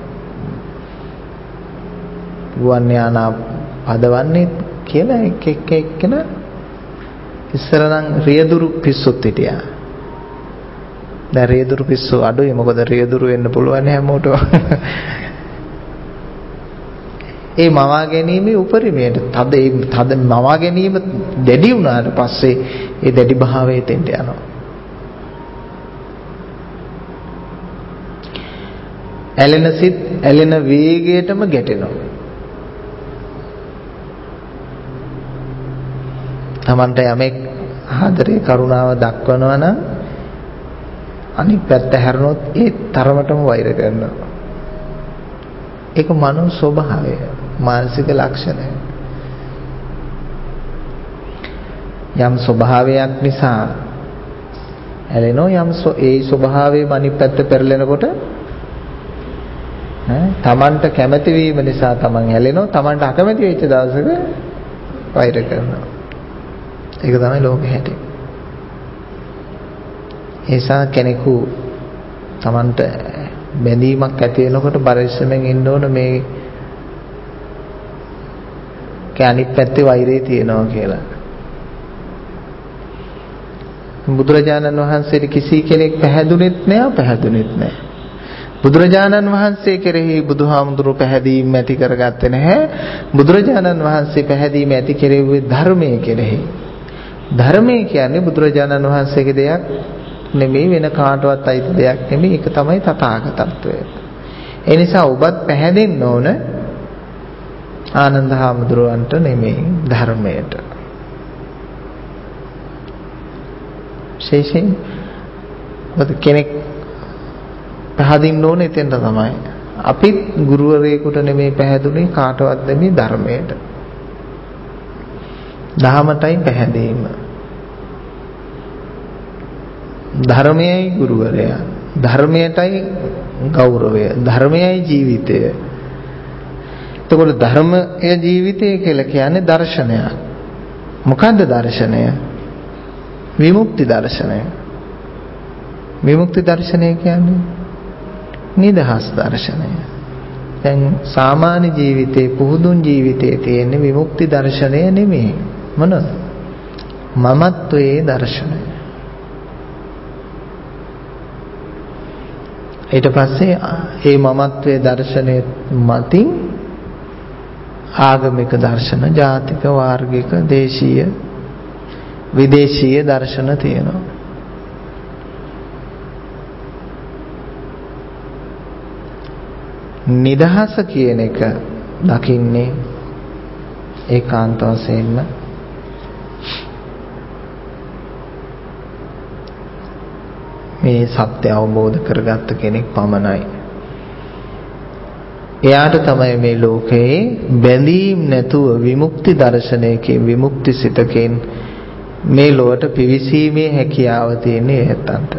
ගුවන් යානා පදවන්නේ කියලා එක එක්කෙන ඉස්සර නම් රියදුරු පිස්සුත් හිටියා. දැන් රියදුරු පිස්සු අඩුයි. මොකද රියදුරු වෙන්න පුළුවන් හැමෝටම. ඒ මවා ගැනීමේ උපරිමයට තද මවා ගැනීම දැඩි වුණාට පස්සේ ඒ දැඩි භාවයට එන්න යනවා. ඇලෙන සිත් ඇලෙන වේගයටම ගැටෙනවා. තමන්ට යමෙක් ආදරේ කරුණාව දක්වනවා නම් අනිත් පැත්ත හැරුණොත් ඒ තරමටම වෛර කරනවා. ඒක මනෝ ස්වභාවය, මානසික ලක්ෂණය. යම් ස්වභාවයක් නිසා ඇලෙනෝ යම් ඒ ස්වභාවයේ අනිත් පැත්ත පෙරලෙනකොට තමන්ට කැමති වීම නිසා තමන් ඇලෙනෝ, තමන්ට අකමැති වෙච්ච දවසක වෛර කරනවා. ඒක තමයි ලෝකෙ හැටි. ඒසා කෙනෙකු තමන්ට බැඳීමක් ඇති වෙනකොට පරිස්සමෙන් ඉන්න ඕන මේ අනිත් පැත්තේ වෛරය තියෙනවා කියලා. බුදුරජාණන් වහන්සේට කිසි කෙනෙක් පැහැදුනෙත් නෑ, පැහැදුනෙත් නෑ. බුදුරජාණන් වහන්සේ කෙරෙහි බුදුහාමුදුරුවෝ පැහැදීම ඇති කරගත්තේ නැහැ. බුදුරජාණන් වහන්සේ පැහැදීම ඇති කෙරෙව්වේ ධර්මයේ කෙරෙහි. ධර්මයේ කියන්නේ බුදුරජාණන් වහන්සේගේ දෙයක් නෙමෙයි, වෙන කාටවත් අයිති දෙයක් නෙමෙයි. ඒක තමයි තථාගතත්වය. ඒ නිසා ඔබත් පැහැදෙන්න ඕන ආනන්ද හාමුදුරුවන්ට නෙමෙයි, ධර්මයට. විශේෂයෙන් කෙනෙක් පැහැදින්න ඕනේ එතෙන්ට තමයි. අපිත් ගුරුවරයෙකුට නෙමෙයි පැහැදුනේ, කාටවත් නෙමෙයි, ධර්මයට. දහමටයි පැහැදීම. ධර්මයයි ගුරුවරයා, ධර්මයටයි ගෞරවය, ධර්මයයි ජීවිතය. එතකොට ධර්මය ජීවිතය කියලා කියන්නේ දර්ශනයක්. මොකද්ද දර්ශනය? විමුක්ති දර්ශනය. විමුක්ති දර්ශනය කියන්නේ නිදහස් දර්ශනය. දැන් සාමාන්‍ය ජීවිතේ, පුහුදුන් ජීවිතයේ තියෙන විමුක්ති දර්ශනය නෙමෙයි. මොනවද? මමත්වයේ දර්ශනය. ඊට පස්සේ මේ මමත්වයේ දර්ශනය මතින් ආගමික දර්ශන, ජාතික, වාර්ගික, දේශීය, විදේශීය දර්ශන තියෙනවා. නිදහස කියන එක දකින්නේ ඒකාන්ත වශයෙන්ම මේ සත්‍ය අවබෝධ කරගත්ත කෙනෙක් පමණයි. එයාට තමයි මේ ලෝකේ බැඳීම් නැතුව විමුක්ති දර්ශනයකින්, විමුක්ති සිතකින් මේ ලොවට පිවිසීමේ හැකියාව තියෙන්නේ ඇත්තන්ට.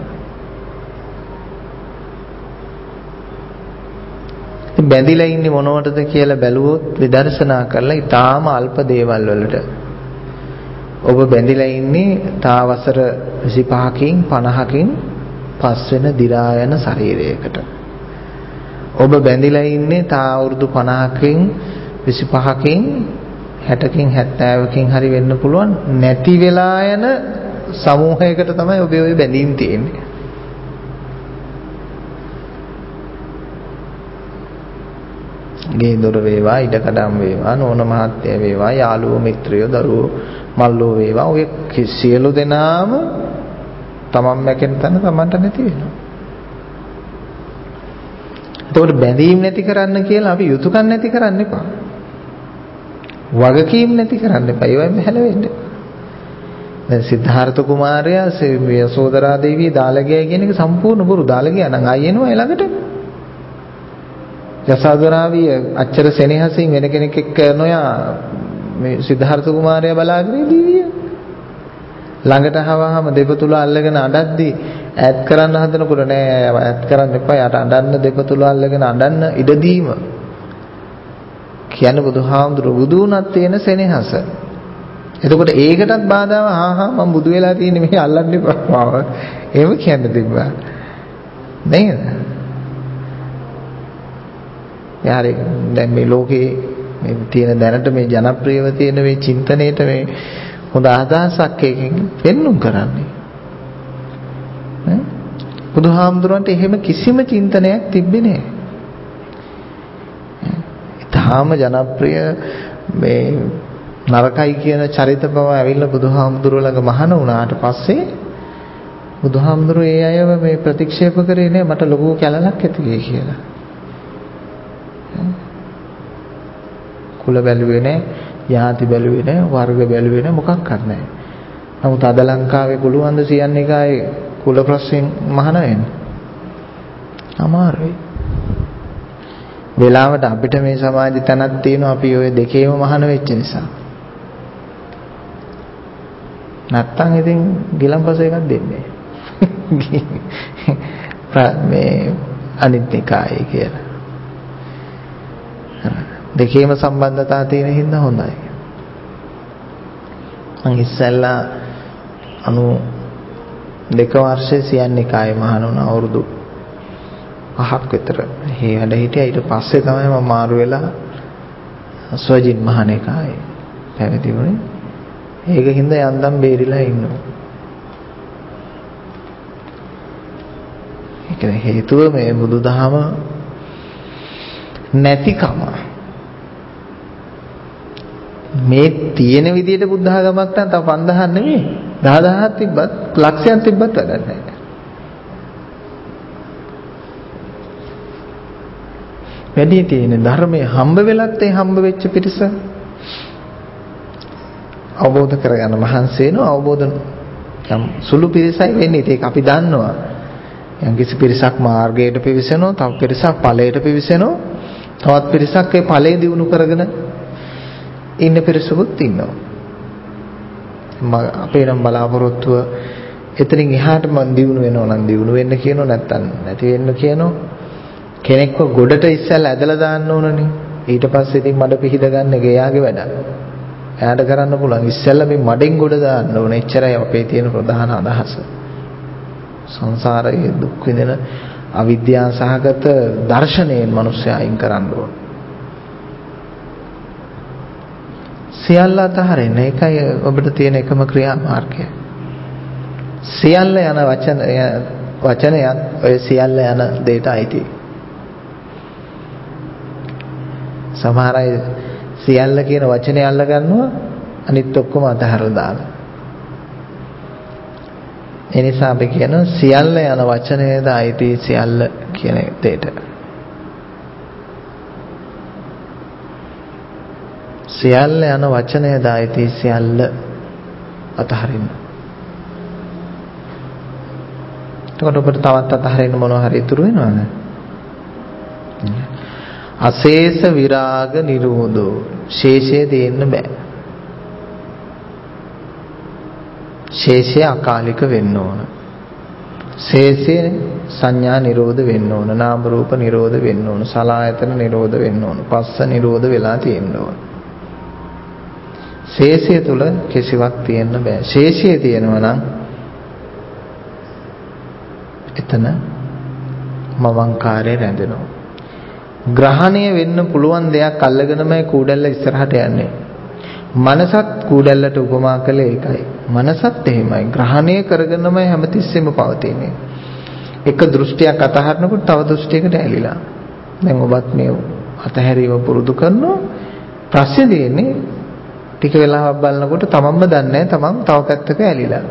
බැඳිලා ඉන්නේ මොනවටද කියලා බැලුවොත්, විදර්ශනා කරලා ඊටාම අල්ප දේවල් වලට. ඔබ බැඳිලා ඉන්නේ තා වසර 25කින් 50කින් පස් වෙන දි รา යන ශරීරයකට. ඔබ බැඳිලා ඉන්නේ තා අවුරුදු 50කින් 25කින් 60කින් 70කින් හරි වෙන්න පුළුවන් නැති වෙලා යන සමූහයකට තමයි ඔබේ ওই බැඳීම් තියෙන්නේ. ගේ දොර වේවා, ඉඩකඩම් වේවා, නෝන මහත්තයා වේවා, යාළුවෝ මිත්‍රයෝ, දරුවෝ මල්ලෝ වේවා, ඔය සියලු දෙනාම තමන් මැකෙන තැන තමන්ට නැති වෙනවා. එතකොට බැඳීම් නැති කරන්න කියලා අපි යුතුයකම් නැති කරන්න එපා. වගකීම් නැති කරන්න එපා. ඒවෙන් හැලෙන්න. දැන් සිද්ධාර්ථ කුමාරයා යසෝදරා දේවිය දාලා ගියා කියන එක සම්පූර්ණ බොරු. දාලා ගියා නම් ආයෙ එනවා ළඟට. යසෝදරාවිය අච්චර සෙනෙහසින් වෙන කෙනෙක් එක්ක නොයා මේ සිද්ධාර්ථ කුමාරයා බලාගෙන ඉදීවිය. ළඟට ආවහම දෙපතුල අල්ලගෙන අඬද්දි ඈත් කරන්න හදනකොට නෑ ඈත් කරන්න එපා. යට අඬන්න දෙපතුල අල්ලගෙන අඬන්න ඉඩ දීම. කියන්නේ බුදුහාමුදුරුවෝ බුදු වුණත් තියෙන සෙනෙහස. එතකොට ඒකටත් බාධාව මම බුදු වෙලා තියෙන්නේ මේ අල්ලන්න එපා. එහෙම කියන්න තිබ්බා. නේද? යාරි දැන් මේ ලෝකේ මේ තියෙන දැනට මේ ජනප්‍රියව තියෙන මේ චින්තනයේට මේ හොඳ අදහසක් එකකින් පෙන්눔 කරන්නේ. බුදුහාමුදුරන්ට එහෙම කිසිම චින්තනයක් තිබ්බේ නැහැ. ඊටාම ජනප්‍රිය මේ නරකයි කියන චරිත බව ඇවිල්ලා බුදුහාමුදුරුවෝ ළඟ මහාන වුණාට පස්සේ බුදුහාමුදුරුවෝ ඒ අයව මේ ප්‍රතික්ෂේප කරේ නෑ මට ලොකු කැලලක් ඇති වෙයි කියලා. කුල බැලුවේ නෑ, යාති බැලුවේ නෑ, වර්ග බැලුවේ නෑ, මොකක්වත් නෑ. නමුත් අද ලංකාවේ පුළුවන් ද කියන්නේ කායේ කුල ප්‍රශ්නෙන් මහාන වෙන්න? අමාරුයි. වෙලාවට අපිට මේ සමාජෙ තැනක් තියෙනවා අපි ওই දෙකේම මහාන වෙච්ච නිසා. නැත්තම් ඉතින් ගිලම්පස එකක් දෙන්නේ. මේ අනිත් එකයි කියලා. දෙකේම සම්බන්ධතාව තියෙන හින්දා හොඳයි. මං ඉස්සෙල්ලා 92 වර්ෂයේ සියන්නේ කායේ මහාන වුණා අවුරුදු 5ක් විතර. මේ වැඩ හිටියා. ඊට පස්සේ තමයි මම මාරු වෙලා ස්වජින් මහානේ කායේ පැවිදි වුණේ. ඒක හින්දා යන්දම් බේරිලා ඉන්නවා. ඒක හේතුව මේ බුදුදහම නැතිකම. මේ තියෙන විදිහට බුද්ධ ආගමක් නම් තව 5000 නෙමෙයි 10000ක් තිබ්බත් ලක්ෂයක් තිබ්බත් වැඩක් නැහැ. වැඩි තියෙන ධර්මයේ හම්බ වෙලත් ඒ හම්බ වෙච්ච පිරිස අවබෝධ කරගන්න මහන්සි වෙනවා. අවබෝධ යම් සුළු පිරිසයි වෙන්නේ. ඒක අපි දන්නවා. යම් කිසි පිරිසක් මාර්ගයට පිවිසෙනවා, තව පිරිසක් ඵලයට පිවිසෙනවා, තවත් පිරිසක් ඒ ඵලය දිනු කරගෙන ඉන්න පිරිසකුත් ඉන්නවා. අපේ නම් බලාපොරොත්තුව එතනින් එහාට මම දිනු වෙනවා නම් දිනු වෙන්න කියනවා, නැත්තම් නැති වෙන්න කියනවා. කෙනෙක්ව ගොඩට ඉස්සෙල්ලා ඇදලා දාන්න ඕනනේ. ඊට පස්සේ ඉතින් මඩ පිහිද ගන්න එක එයාගේ වැඩක්. එයාට කරන්න පුළුවන් ඉස්සෙල්ලා මේ මඩෙන් ගොඩ දාන්න ඕනේ. එච්චරයි අපේ තියෙන ප්‍රධාන අදහස. සංසාරයේ දුක් විඳින අවිද්‍යාව සහගත දර්ශනයෙන් මිනිස්සයා අයින් කරන්න ඕනේ. සියල්ල අතහරින්න. ඒකයි ඔබට තියෙන එකම ක්‍රියාමාර්ගය. සියල්ල යන වචනයත් ඔය සියල්ල යන දෙයට අයිති. සමහර අය සියල්ල කියන වචනේ අල්ල ගන්නවා අනිත් ඔක්කොම අතහැරලා දානවා. ඒ නිසා අපි කියන සියල්ල යන වචනේද අයිති සියල්ල කියන දෙයට. සියල්ල යන වචනේද අයිති සියල්ල අතහරින්න. එතකොට ඔබට තවත් අතහරින්න මොනවා හරි ඉතුරු වෙනවද? අශේෂ විරාග නිරෝධෝ. ශේෂය දෙන්න බෑ. ශේෂය අකාලික වෙන්න ඕන. ශේෂය සංඥා නිරෝධ වෙන්න ඕන. නාම රූප නිරෝධ වෙන්න ඕන. සලආයතන නිරෝධ වෙන්න ඕන. පස්ස නිරෝධ වෙලා තියෙන්න ඕන. ශේෂය තුල කිසිවක් තියෙන්න බෑ. ශේෂය තියෙනවා නම් එතන මමංකාරය රැඳෙනවා. ග්‍රහණය වෙන්න පුළුවන් දෙයක් අල්ලගෙනමයි කූඩැල්ල ඉස්සරහට යන්නේ. මනසත් කූඩැල්ලට උපමා කළේ ඒකයි. මනසත් එහෙමයි. ග්‍රහණය කරගෙනමයි හැමතිස්සෙම පවතින්නේ. එක දෘෂ්ටියක් අතහරිනකොට තව දෘෂ්ටියකට ඇලිලා. දැන් ඔබත් මේ අතහැරීම පුරුදු කරනවා. ප්‍රශ්නේ තියෙන්නේ ටික වෙලාවක් බලනකොට තමන්ම දන්නේ නැහැ තමන් තව පැත්තක ඇලිලා.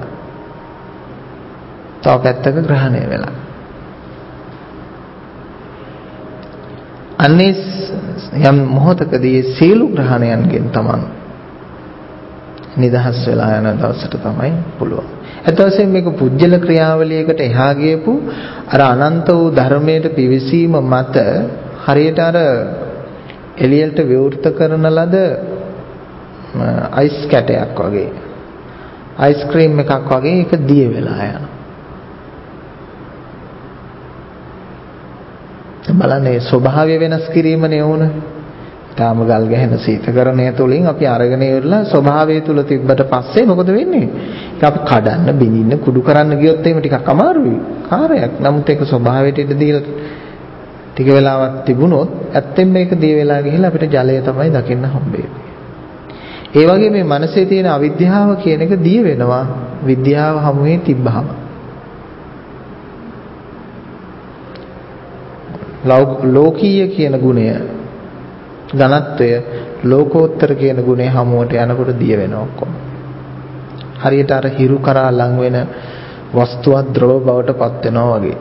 තව පැත්තක ග්‍රහණය වෙලා. අනේ යම් මොහොතකදී සීල ග්‍රහණයන්ගෙන් තමන් නිදහස් වෙලා යන දවසට තමයි පුළුවන්. ඒත් වශයෙන් මේක පුජ්‍යල ක්‍රියාවලියකට එහා ගියපු අර අනන්ත වූ ධර්මයට පිවිසීම මත හරියට අර එළියට විවෘත කරන ලද අයිස් කැටයක් වගේ අයිස්ක්‍රීම් එකක් වගේ ඒක දිය වෙලා යනවා. බලන්නේ ස්වභාවය වෙනස් කිරීමනේ ඕන. තාම ගල් ගැහෙන සීතකරණය තුලින් අපි අරගෙන ඉවරලා ස්වභාවය තුල තිබ්බට පස්සේ මොකද වෙන්නේ? ඒක අපි කඩන්න, බිනින්න, කුඩු කරන්න ගියොත් එහෙම ටිකක් අමාරුයි. කාර්යයක්. නමුත් ඒක ස්වභාවයට ඉඳ දීලා ටික වෙලාවක් තිබුණොත් ඇත්තෙන් මේක දිය වෙලා ගිහිල්ලා අපිට ජලය තමයි දකින්න හම්බෙන්නේ. ඒ වගේ මේ මනසේ තියෙන අවිද්‍යාව කියන එක දිය වෙනවා විද්‍යාව හමුවේ තිබ්බහම. ලෝකීය කියන ගුණය ඝනත්වය ලෝකෝත්තර කියන ගුණය හමුවට යනකොට දිය වෙනවා ඔක්කොම. හරියට අර හිරු කරා ලං වෙන වස්තුවක් ද්‍රව බවට පත් වෙනවා වගේ.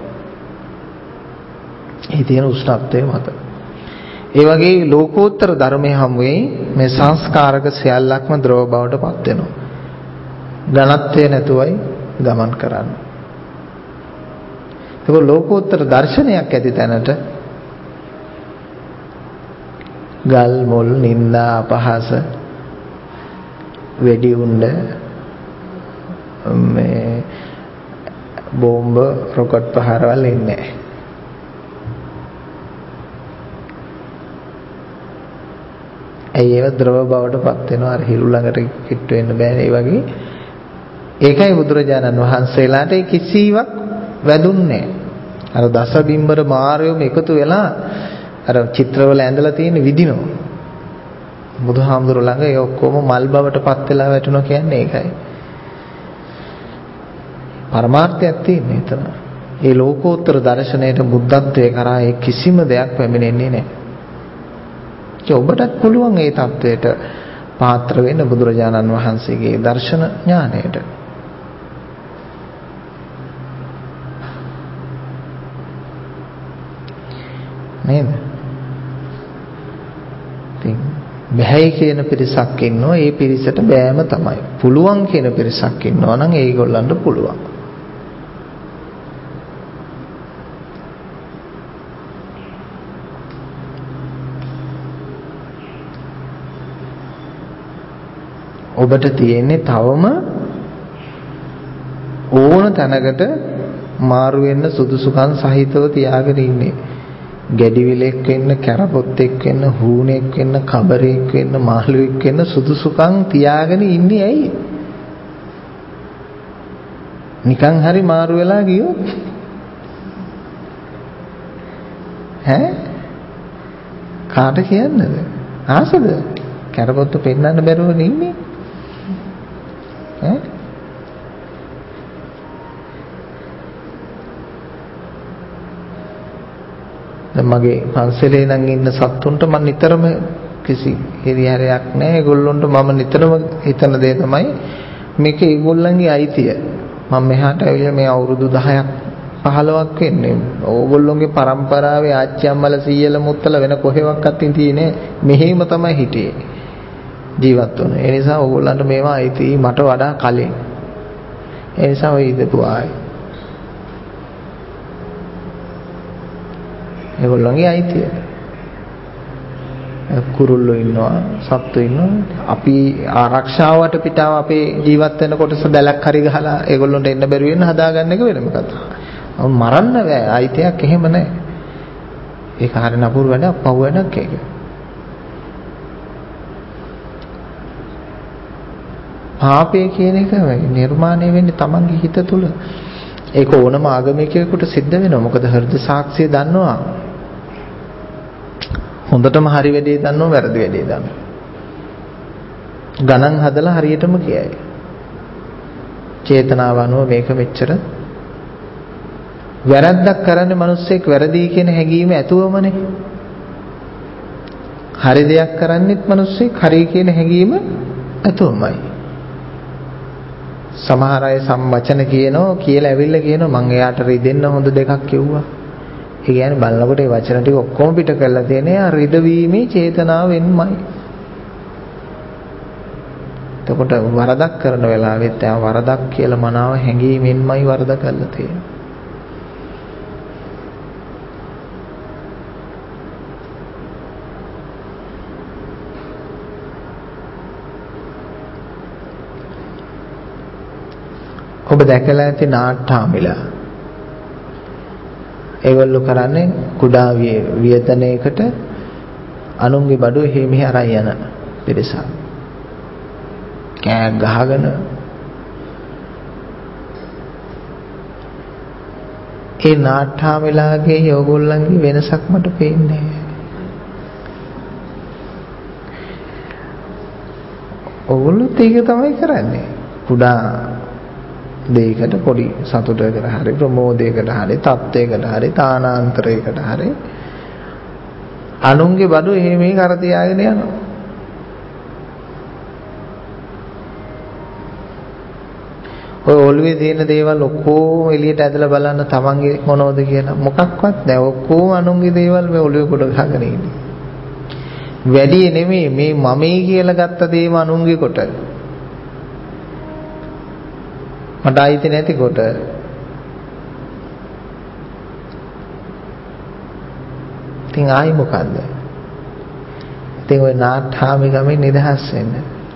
ඒ තියෙන උෂ්ණත්වය මත. ඒ වගේ ලෝකෝත්තර ධර්මයේ හමුවේ මේ සංස්කාරක සියල්ලක්ම ද්‍රව බවට පත් වෙනවා. ඝනත්වය නැතුවයි ගමන් කරන්නේ. ඒක ලෝකෝත්තර දර්ශනයක් ඇති තැනට ගල් මුල් නිന്ദා අපහාස වෙඩි උණ්ඩ මේ බෝම්බ රොකට් පහරවල් ඉන්නේ. ඒව ද්‍රව බවට පත් වෙනවා. අර හිරු ළඟට කිට්ටු වෙන්න බෑනේ. ඒ වගේ ඒකයි බුදුරජාණන් වහන්සේලාට කිසිවක් වැදුන්නේ නැහැ. අර දස බිම්බර මාර්යෝම එකතු වෙලා අර චිත්‍රවල ඇඳලා තියෙන විදිනවා. බුදුහාමුදුරුවෝ ළඟ ඒ ඔක්කොම මල් බවට පත් වෙලා වැටුණා කියන්නේ ඒකයි. පරමාර්ථයක් තියෙන්නේ එතන. ඒ ලෝකෝත්තර දර්ශනයට බුද්ධත්වයේ කරා ඒ කිසිම දෙයක් පැමිණෙන්නේ නැහැ. ඒ ඔබටත් පුළුවන් ඒ தത്വයට පාත්‍ර වෙන්න බුදුරජාණන් වහන්සේගේ දර්ශන ඥාණයට. නේද? බෑයි කියන පිරිසක් ඉන්නවා. ඒ පිරිසට බෑම තමයි. පුළුවන් කියන පිරිසක් ඉන්නවා නම් ඒගොල්ලන්ට පුළුවන්. ඔබට තියෙන්නේ තවම ඕන තැනකට මාරු වෙන්න සුදුසුකම් සහිතව තියාගෙන ඉන්නේ. ගැඩිවිලෙක් වෙන්න, කැරපොත්තෙක් වෙන්න, හූනෙක් වෙන්න, කබරෙක් වෙන්න, මාළුවෙක් වෙන්න සුදුසුකම් තියාගෙන ඉන්නේ ඇයි? නිකන් හරි මාරු වෙලා ගියොත් කාට කියන්නද? ආසද? කැරපොත්ත පෙන්නන්න බැරුව ඉන්නේ. මගේ පන්සලේ නම් ඉන්න සත්තුන්ට මම නිතරම කිසි හිරිහැරයක් නැහැ. ඒගොල්ලොන්ට මම නිතරම හිතන දේ තමයි මේක ඒගොල්ලන්ගේ අයිතිය. මම මෙහාට ඇවිල්ලා මේ අවුරුදු 10ක් 15ක් වෙන්නේ. ඕගොල්ලොන්ගේ පරම්පරාවේ ආච්චි අම්මලා සීයලා මුත්තලා වෙන කොහෙවත් තියෙන්නේ මෙහෙම තමයි හිටියේ. ජීවත් වුණේ. ඒ නිසා ඕගොල්ලන්ට මේවා අයිති මට වඩා කලින්. ඒ නිසා ඔය ඉදපු ආයි. ඒගොල්ලන්ගේ අයිතිය. කුරුල්ලෝ ඉන්නවා, සත්තු ඉන්නවා. අපි ආරක්ෂාවට පිටාව අපේ ජීවත් වෙන කොටස දැලක් හරි ගහලා ඒගොල්ලන්ට එන්න බැරි වෙන හදාගන්න එක වෙනම කතාවක්. මරන්න බෑ. අයිතියක් එහෙම නැහැ. ඒක හරිය නපුරු වැඩක්, පව් වැඩක් ඒක. පාපය කියන එක නිර්මාණය වෙන්නේ Tamange හිත තුළ. ඒක ඕනම ආගමිකයෙකුට සිද්ධ වෙනවා. මොකද හෘද සාක්ෂිය දන්නවා. හොඳටම හරි වැඩේ දන්නවා, වැරදි වැඩේ දන්නවා. ගණන් හදලා හරියටම කියයි. චේතනාව අනුව මේක මෙච්චර වැරද්දක් කරන්නේ මිනිස්සෙක් වැරදි කියන හැඟීම ඇතුවමනේ. හරි දෙයක් කරන්නේත් මිනිස්සෙක් හරි කියන හැඟීම ඇතුවමයි. සමහර අය සම්වචන කියනවා කියලා ඇවිල්ලා කියනවා මං එයාට රිදෙන්න හොඳ දෙකක් කිව්වා. ඒ කියන්නේ බලනකොට මේ වචන ටික ඔක්කොම පිට කරලා තියෙන්නේ ආ රිදවීමේ චේතනාවෙන්මයි. එතකොට වරදක් කරන වෙලාවෙත් එයා වරදක් කියලා මනාව හැඟීමෙන්මයි වරද කරලා තියෙන්නේ. ඔබ දැකලා ඇති නාට්‍යාමිලා. ඒගොල්ලෝ කරන්නේ කුඩා වියතනයකට අනුන්ගේ බඩුව එහෙ මෙහෙ අරන් යන පිරිසක්. කෑ ගහගෙන ඒ නාට්‍යාමිලාගේ ඕගොල්ලන්ගේ වෙනසක් මට පේන්නේ නැහැ. ඕගොල්ලොත් ඒක තමයි කරන්නේ. කුඩා දෙයකට පොඩි සතුටකට හරි ප්‍රමෝදයකට හරි තත්ත්වයකට හරි තානාන්තරයකට හරි අනුන්ගේ බඩු එහෙම මේ කර තියාගෙන යනවා. ඔය ඔළුවේ තියෙන දේවල් ඔක්කොම එළියට ඇදලා බලන්න තමන්ගේ මොනවද කියලා මොකක්වත් නැහැ. ඔක්කොම අනුන්ගේ දේවල් මේ ඔළුවේ කොට ගහගෙන ඉන්නේ. වැඩි නෙමෙයි මේ මමයි කියලා ගත්ත දේම අනුන්ගේ කොට. මට ආයිති නැති කොට. ඉතින් ආයි මොකද්ද? ඉතින් ඔය නාට්‍යාමි ගමේ නිදහස් වෙන්න.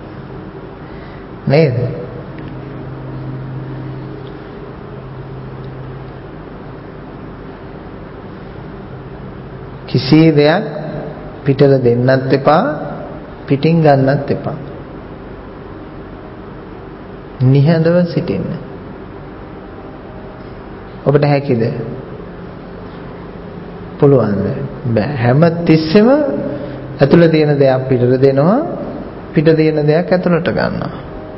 නේද? කිසි දෙයක් පිටල දෙන්නත් එපා පිටින් ගන්නත් එපා. නිහඬව සිටින්න. ඔබට හැකිද? පුළුවන්ද? බෑ. හැම තිස්සෙම ඇතුළේ තියෙන දෙයක් පිටට දෙනවා, පිට තියෙන දෙයක් ඇතුළට ගන්නවා.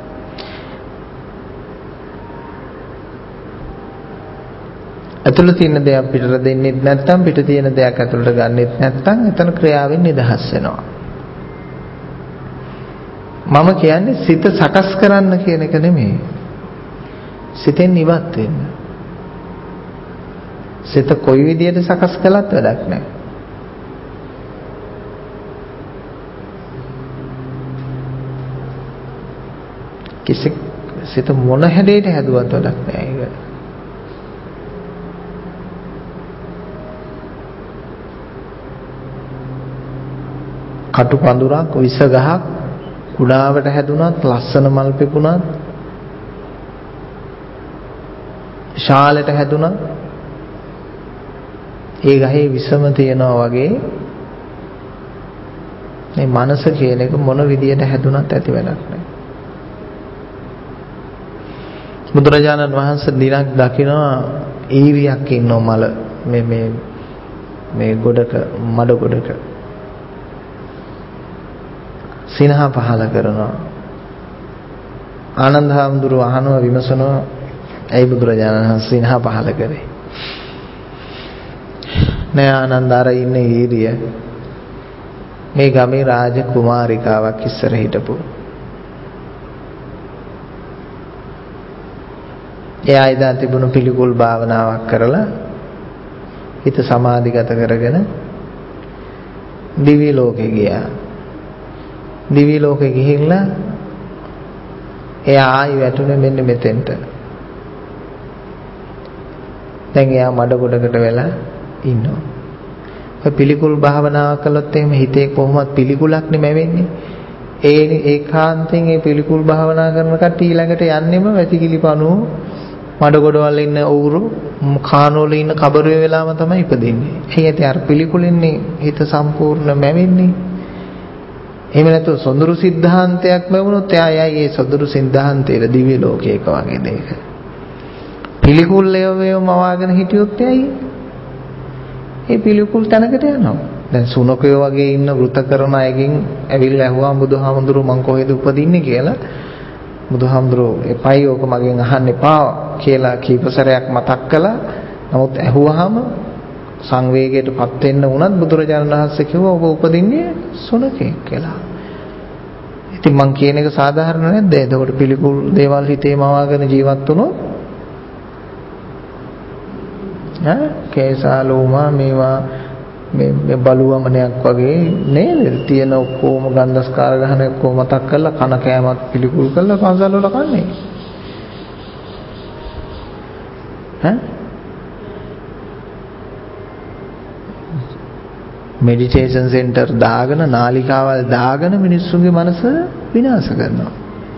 ඇතුළේ තියෙන දෙයක් පිටට දෙන්නෙත් නැත්නම් පිට තියෙන දෙයක් ඇතුළට ගන්නෙත් නැත්නම් එතන ක්‍රියාවෙන් නිදහස් වෙනවා. මම කියන්නේ සිත සකස් කරන්න කියන එක නෙමෙයි. සිතෙන් ඉවත් වෙන්න. සිත කොයි විදියට සකස් කළත් වැඩක් නැහැ. සිත මොන හැඩයට හැදුවත් වැඩක් නැහැ ඒක. කටු පඳුරක් විස ගහක් කුඩාවට හැදුනත් ලස්සන මල් පෙපුණත් ශාලෙට හැදුනත් ඒ ගහේ විසම තියනවා වගේ මේ මනස කියන එක මොන විදියට හැදුනත් ඇති වැඩක් නැහැ. බුදුරජාණන් වහන්සේ දිනක් දකිනවා ඊරියක් ඉන්නෝ මල මේ ගොඩක මඩ ගොඩක සිනහ පහල කරනවා. ආනන්ද හාමුදුරුවෝ අහනවා විමසනවා ඇයි බුදුරජාණන් වහන්සේ සිනහ පහල කරේ? නෑ ආනන්ද අර ඉන්නේ ඊරිය මේ ගමේ රාජ කුමාරිකාවක් ඉස්සර හිටපු. එයා ඉදා තිබුණු පිළිකුල් භාවනාවක් කරලා හිත සමාධිගත කරගෙන දිව්‍ය ලෝකෙ ගියා. දිව්‍ය ලෝකෙ ගිහිල්ලා එයා ආයි වැටුනේ මෙන්න මෙතෙන්ට. දැන් එයා මඩ ගොඩකට වෙලා ඉන්නවා. ඔය පිළිකුල් භාවනාව කළොත් එහෙම හිතේ කොහොමවත් පිළිකුලක් නෙමෙවෙන්නේ. ඒකාන්තයෙන් මේ පිළිකුල් භාවනා කරන කට්ටිය ඊළඟට යන්නෙම වැසිකිලි පණුව මඩ ගොඩවල ඉන්න ඌරු කානෝල ඉන්න කබරුවේ වෙලාම තමයි ඉපදින්නේ. ඒ ඇති අර පිළිකුලින්නේ හිත සම්පූර්ණ මැවෙන්නේ. එහෙම නැත්නම් සොඳුරු සිද්ධාන්තයක් ලැබුණොත් එයා ඒ සොඳුරු සිද්ධාන්තයේ දිව්‍ය ලෝකයක වගේ දෙයක. පිළිකුල් ලේවේව මවාගෙන හිටියොත් ඇයි? ඒ පිළිකුල් තැනකට යනවා. දැන් සුනකයෝ වගේ ඉන්න වෘත කරන අයගෙන් ඇවිල්ලා ඇහුවා බුදුහාමුදුරුවෝ මං කොහෙද උපදින්නේ කියලා. බුදුහාමුදුරුවෝ එපයි ඕක මගෙන් අහන්න එපා කියලා කීප සැරයක් මතක් කළා. නමුත් ඇහුවාම සංවේගයටපත් වෙන්න වුණත් බුදුරජාණන් වහන්සේ කිව්වා ඔබ උපදින්නේ සුනකෙක් කියලා. ඉතින් මං කියන එක සාධාරණ නැද්ද? එතකොට පිළිකුල් දේවල් හිතේ මවාගෙන ජීවත් වුණොත් කේසාලෝමා මේවා මේ බලුවමනයක් වගේ නේද? තියෙන ඔක්කොම ගන්ධස්කාර ගහන ඔක්කොම මතක් කරලා කන කෑමත් පිළිකුල් කරලා පන්සල් වල කන්නේ. මෙඩිටේෂන් සෙන්ටර් දාගෙන නාලිකාවල් දාගෙන මිනිස්සුන්ගේ මනස විනාශ කරනවා.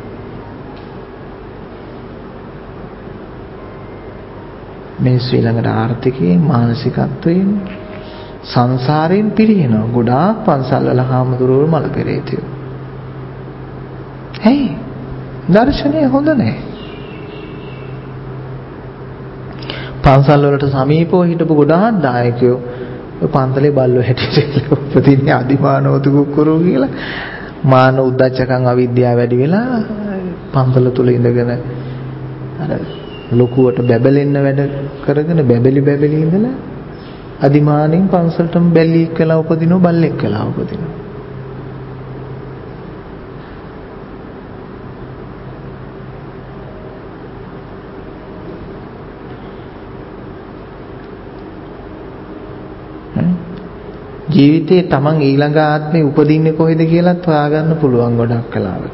මිනිස්සු ඊළඟට ආර්ථිකයෙන් මානසිකත්වයෙන් සංසාරයෙන් පිරිනව. ගොඩාක් පන්සල් වල හාමුදුරුවෝ මල පෙරේතයෝ. ඇයි? දර්ශනය හොඳ නැහැ. පන්සල් වලට සමීපව හිටපු ගොඩාක් දායකයෝ ඔය පන්සලේ බල්ලෝ හැටියට උපදින්නේ අදිමානවතු කුක්කුරු කියලා. මාන උද්දච්චකම් අවිද්‍යාව වැඩි වෙලා පන්සල තුල ඉඳගෙන අර ලොකුවට බැබලෙන්න වැඩ කරගෙන බැබලි ඉඳලා අදිමානින් පන්සලටම බැල්ලියෙක් වෙලා උපදිනවා බල්ලෙක් වෙලා උපදිනවා. ජීවිතේ තමන් ඊළඟ ආත්මේ උපදින්නේ කොහෙද කියලාත් හොයාගන්න පුළුවන් ගොඩක් කලාවට.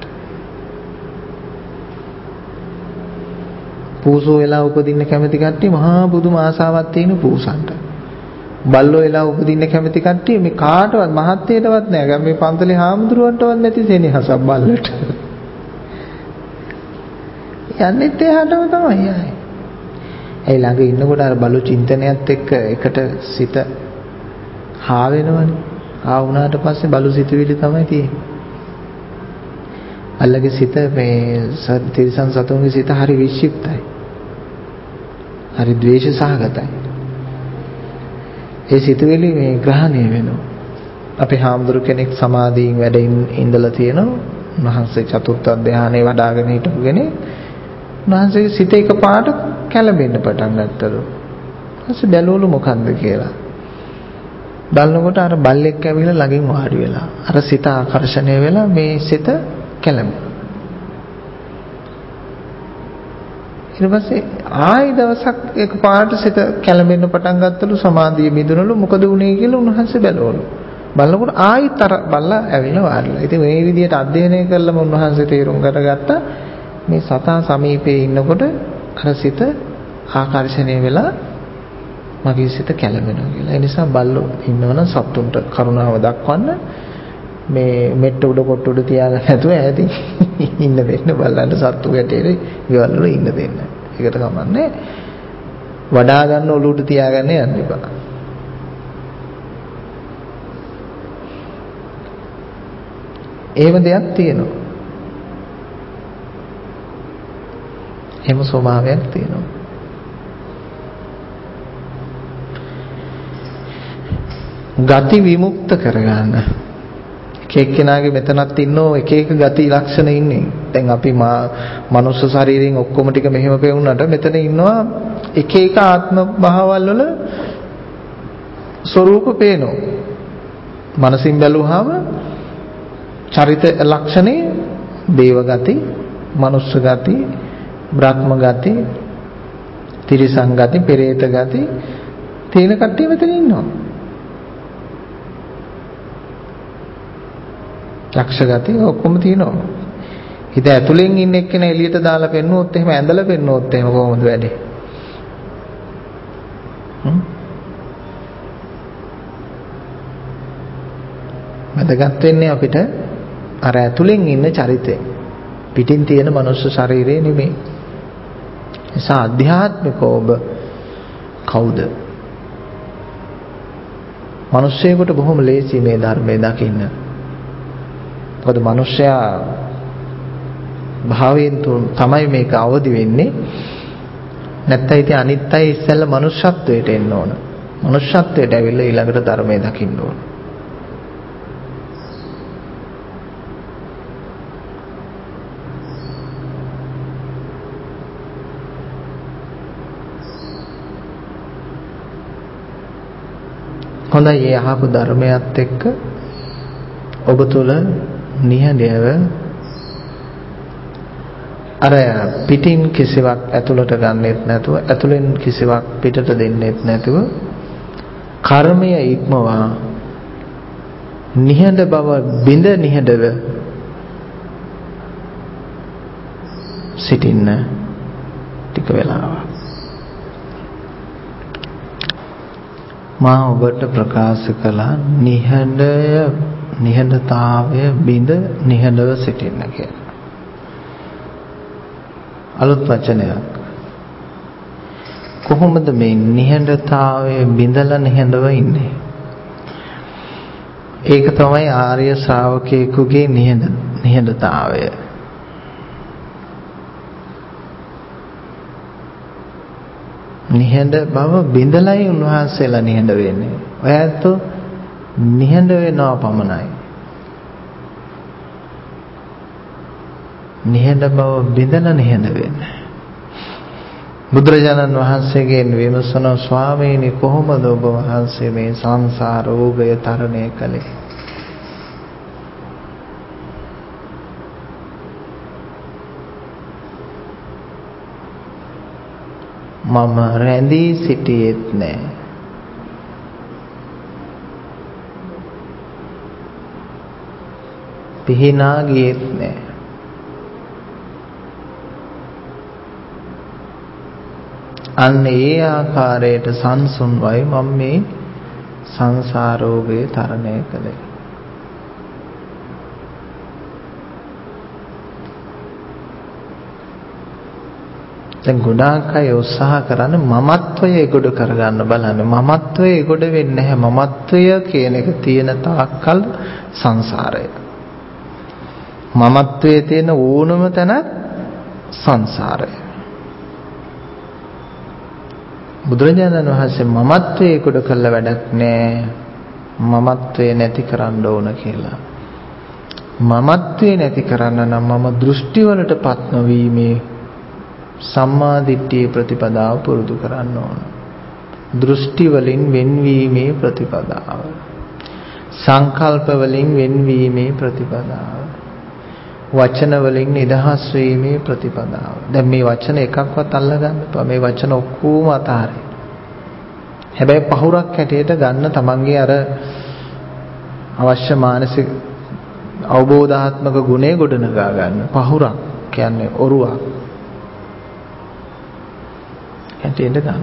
පූසෝ වෙලා උපදින්න කැමති කට්ටිය මහා බුදුම ආසාවක් තියෙන පූසන්ට. බල්ලෝ වෙලා උපදින්න කැමති කට්ටිය මේ කාටවත් මහත්යටවත් නෑ. මේ පන්සලේ හාමුදුරුවන්ටවත් නැති සෙනෙහසක් බල්ලට. යන්නෙත් එහාටම තමයි ආයේ. ඒ ළඟ ඉන්නකොට අර බලු චින්තනයත් එක්ක එකට සිත හා වෙනවනේ. ආ වුණාට පස්සේ බලු සිතුවිලි තමයි තියෙන්නේ. අල්ලගේ සිත මේ තිරිසන් සතුන්ගේ සිත හරි වික්ෂිප්තයි. හරි ද්වේෂ සහගතයි. ඒ සිතුවිලි මේ ග්‍රහණය වෙනවා. අපේ හාමුදුරු කෙනෙක් සමාධියෙන් වැඩ ඉඳලා තියෙනවා. උන්වහන්සේ චතුර්ථ ධානයේ වඩාගෙන හිටපු කෙනෙක්. උන්වහන්සේගේ සිත එකපාරට කැළඹෙන්න පටන් ගත්තලු. ඊපස්සේ බැලුවලු මොකද්ද කියලා. බලනකොට අර බල්ලෙක් ඇවිල්ලා ළඟින් වාඩි වෙලා අර සිත ආකර්ෂණය වෙලා මේ සිත කැළඹුණා. ඊට පස්සේ ආයි දවසක් එකපාරට සිත කැළඹෙන්න පටන් ගත්තලු සමාධිය මිදුණලු මොකද වුනේ කියලා උන්වහන්සේ බැලුවලු. බලනකොට ආයිත් අර බල්ලා ඇවිල්ලා වාඩිලා. ඉතින් මේ විදිහට අධ්‍යයනය කළම උන්වහන්සේ තේරුම් කරගත්තා මේ සතා සමීපේ ඉන්නකොට අර සිත ආකර්ෂණය වෙලා මගේ සිත කැළඹෙනවා කියලා. ඒ නිසා බල්ලෝ ඉන්නවනම් සතුන්ට කරුණාව දක්වන්න මේ මෙට්ට උඩ කොට උඩ තියාගන්න නැතුව ඈතින් ඉන්න දෙන්න බල්ලන්ට සත්තු ගැටේට ගෙවල් වල ඉන්න දෙන්න. ඒකට කමන්නේ වඩා ගන්න ඔලුවට තියාගන්න යන්න එපා. එහෙම දෙයක් තියෙනවා. එහෙම ස්වභාවයක් තියෙනවා. ගති විමුක්ත කරගන්න. එක එක්කෙනාගේ මෙතනත් ඉන්නෝ එක එක ගති ලක්ෂණ ඉන්නේ. දැන් අපි මනුස්ස ශරීරයෙන් ඔක්කොම ටික මෙහෙම පෙවුනට මෙතන ඉන්නවා එක එක ආත්ම භාවවල වල ස්වરૂප පේනවා. මනසින් බැලුවාම චරිත ලක්ෂණේ දේව ගති, මනුස්ස ගති, බ්‍රහ්ම ගති, තිරිසන් ගති, පෙරේත ගති තේන කට්ටිය මෙතන ඉන්නවා. යක්ෂ ගති ඔක්කොම තියෙනවා. හිත ඇතුලෙන් ඉන්න එක්කෙනා එළියට දාලා පෙන්නුවොත් එහෙම ඇඳලා පෙන්නුවොත් එහෙම කොහොමද වැඩේ? වැදගත් වෙන්නේ අපිට අර ඇතුලෙන් ඉන්න චරිතය. පිටින් තියෙන මනුස්ස ශරීරය නෙමෙයි. නිසා අධ්‍යාත්මික ඔබ කවුද? මිනිස්සෙකුට බොහොම ලේසි මේ ධර්මයේ දකින්න. මොකද මිනිස්සයා භාවයෙන් තමයි මේක අවදි වෙන්නේ. නැත්නම් ඉතින් අනිත් අය ඉස්සෙල්ලා මනුෂ්‍යත්වයට එන්න ඕන. මනුෂ්‍යත්වයට ඇවිල්ලා ඊළඟට ධර්මයේ දකින්න ඕන. හොඳයි ඒ අහපු ධර්මයත් එක්ක ඔබ තුල නිහඬව අර පිටින් කිසිවක් ඇතුළට ගන්නෙත් නැතුව ඇතුළෙන් කිසිවක් පිටට දෙන්නෙත් නැතුව කර්මය ඉක්මවා නිහඬ බව බිඳ නිහඬව සිටින්න ටික වෙලාවක් මා ඔබට ප්‍රකාශ කළා නිහඬතාවය බිඳ නිහඬව සිටින්න කියලා. අලුත් වචනයක්. කොහොමද මේ නිහඬතාවය බිඳලා නිහඬව ඉන්නේ? ඒක තමයි ආර්ය ශ්‍රාවකයෙකුගේ නිහඬතාවය. නිහඬ බව බිඳලයි උන්වහන්සේලා නිහඬ වෙන්නේ. ඔය ඇත්තෝ නිහඬ වෙනවා පමණයි. නිහඬ බව බිඳලා නිහඬ වෙන්නේ. බුදුරජාණන් වහන්සේගෙන් විමසන ස්වාමීනි කොහොමද ඔබ වහන්සේ මේ සංසාර රෝගය තරණය කළේ? මම රැඳී සිටියෙත් නෑ. පිහිනා ගියෙත් නෑ. අන්න ඒ ආකාරයට සංසුන්වයි මම මේ සංසාර රෝගය තරණය කළේ. දැන් ගොඩාක් අය උත්සාහ කරන්නේ මමත්වය ඒගොඩ කරගන්න බලන්න. මමත්වය ඒගොඩ වෙන්නේ නැහැ. මමත්වය කියන එක තියෙන තාක්කල් සංසාරය. මමත්වයේ තියෙන ඕනම තැන සංසාරය. බුදුරජාණන් වහන්සේ මමත්වයේ ඒගොඩ කළ වැඩක් නැහැ. මමත්වය නැති කරන්න ඕන කියලා. මමත්වය නැති කරන්න නම් මම දෘෂ්ටි වලටපත් නොවීමේ සම්මා දිට්ඨිය ප්‍රතිපදාව පුරුදු කරන්න ඕන. දෘෂ්ටි වලින් වෙන්වීමේ ප්‍රතිපදාව. සංකල්ප වලින් වෙන්වීමේ ප්‍රතිපදාව. වචන වලින් නිදහස් වීමේ ප්‍රතිපදාව. දැන් මේ වචන එකක්වත් අල්ලගන්න එපා. මේ වචන ඔක්කොම අතහරින්න. හැබැයි පහුරක් හැටියට ගන්න තමන්ගේ අර අවශ්‍ය මානසික අවබෝධාත්මක ගුණය ගොඩනගා ගන්න. පහුරක් කියන්නේ ඔරුවක්. හැටියට ගන්න.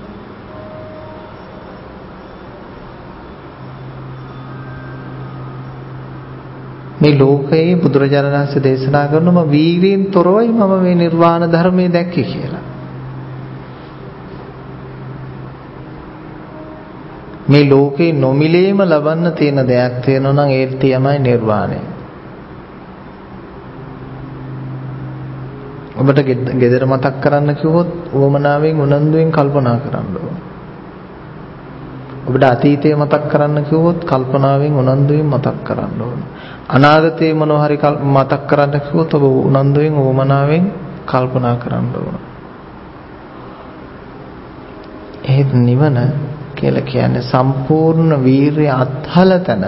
මේ ලෝකයේ බුදුරජාණන් වහන්සේ දේශනා කරනවා වීර්යයෙන් තොරවයි මම මේ නිර්වාණ ධර්මයේ දැක්කේ කියලා. මේ ලෝකේ නොමිලේම ලබන්න තියෙන දෙයක් තියෙනවා නම් ඒ තමයි නිර්වාණය. ඔබට ගෙදර මතක් කරන්න කිව්වොත් උවමනාවෙන් උනන්දුවෙන් කල්පනා කරන්න ඕන. ඔබට අතීතය මතක් කරන්න කිව්වොත් කල්පනාවෙන් උනන්දුවෙන් මතක් කරන්න ඕන. අනාගතේ මොනවා හරි මතක් කරන්න කිව්වොත් ඔබ උනන්දුවෙන් උවමනාවෙන් කල්පනා කරන්න ඕන. ඒත් නිවන කියලා කියන්නේ සම්පූර්ණ වීරිය අත්හල තැන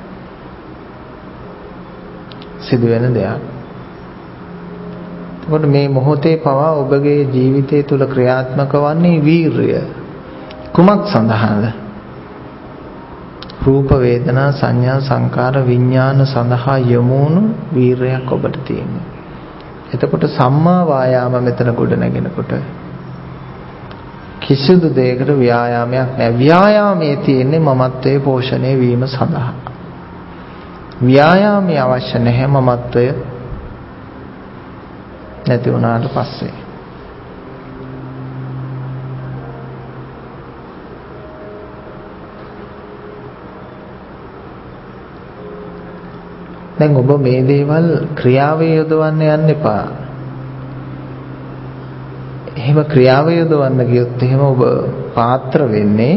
සිදුවෙන දෙයක්. එතකොට මේ මොහොතේ පවා ඔබගේ ජීවිතය තුළ ක්‍රියාත්මක වන්නේ වීරිය. කුමක් සඳහාද? රූප වේදනා සංඥා සංකාර විඥාන සඳහා යොමුණු වීරයක් ඔබට තියෙනවා. එතකොට සම්මා වායාම මෙතන ගොඩ නැගෙනකොට කිසිදු දෙයකට ව්‍යායාමයක් නැහැ. ව්‍යායාමයේ තියෙන්නේ මමත්වයේ පෝෂණය වීම සඳහා. ව්‍යායාමය අවශ්‍ය නැහැ මමත්වය නැති වුණාට පස්සේ. දැන් ඔබ මේ දේවල් ක්‍රියාවේ යොදවන්න යන්න එපා. එහෙම ක්‍රියාවේ යොදවන්න ගියොත් එහෙම ඔබ පාත්‍ර වෙන්නේ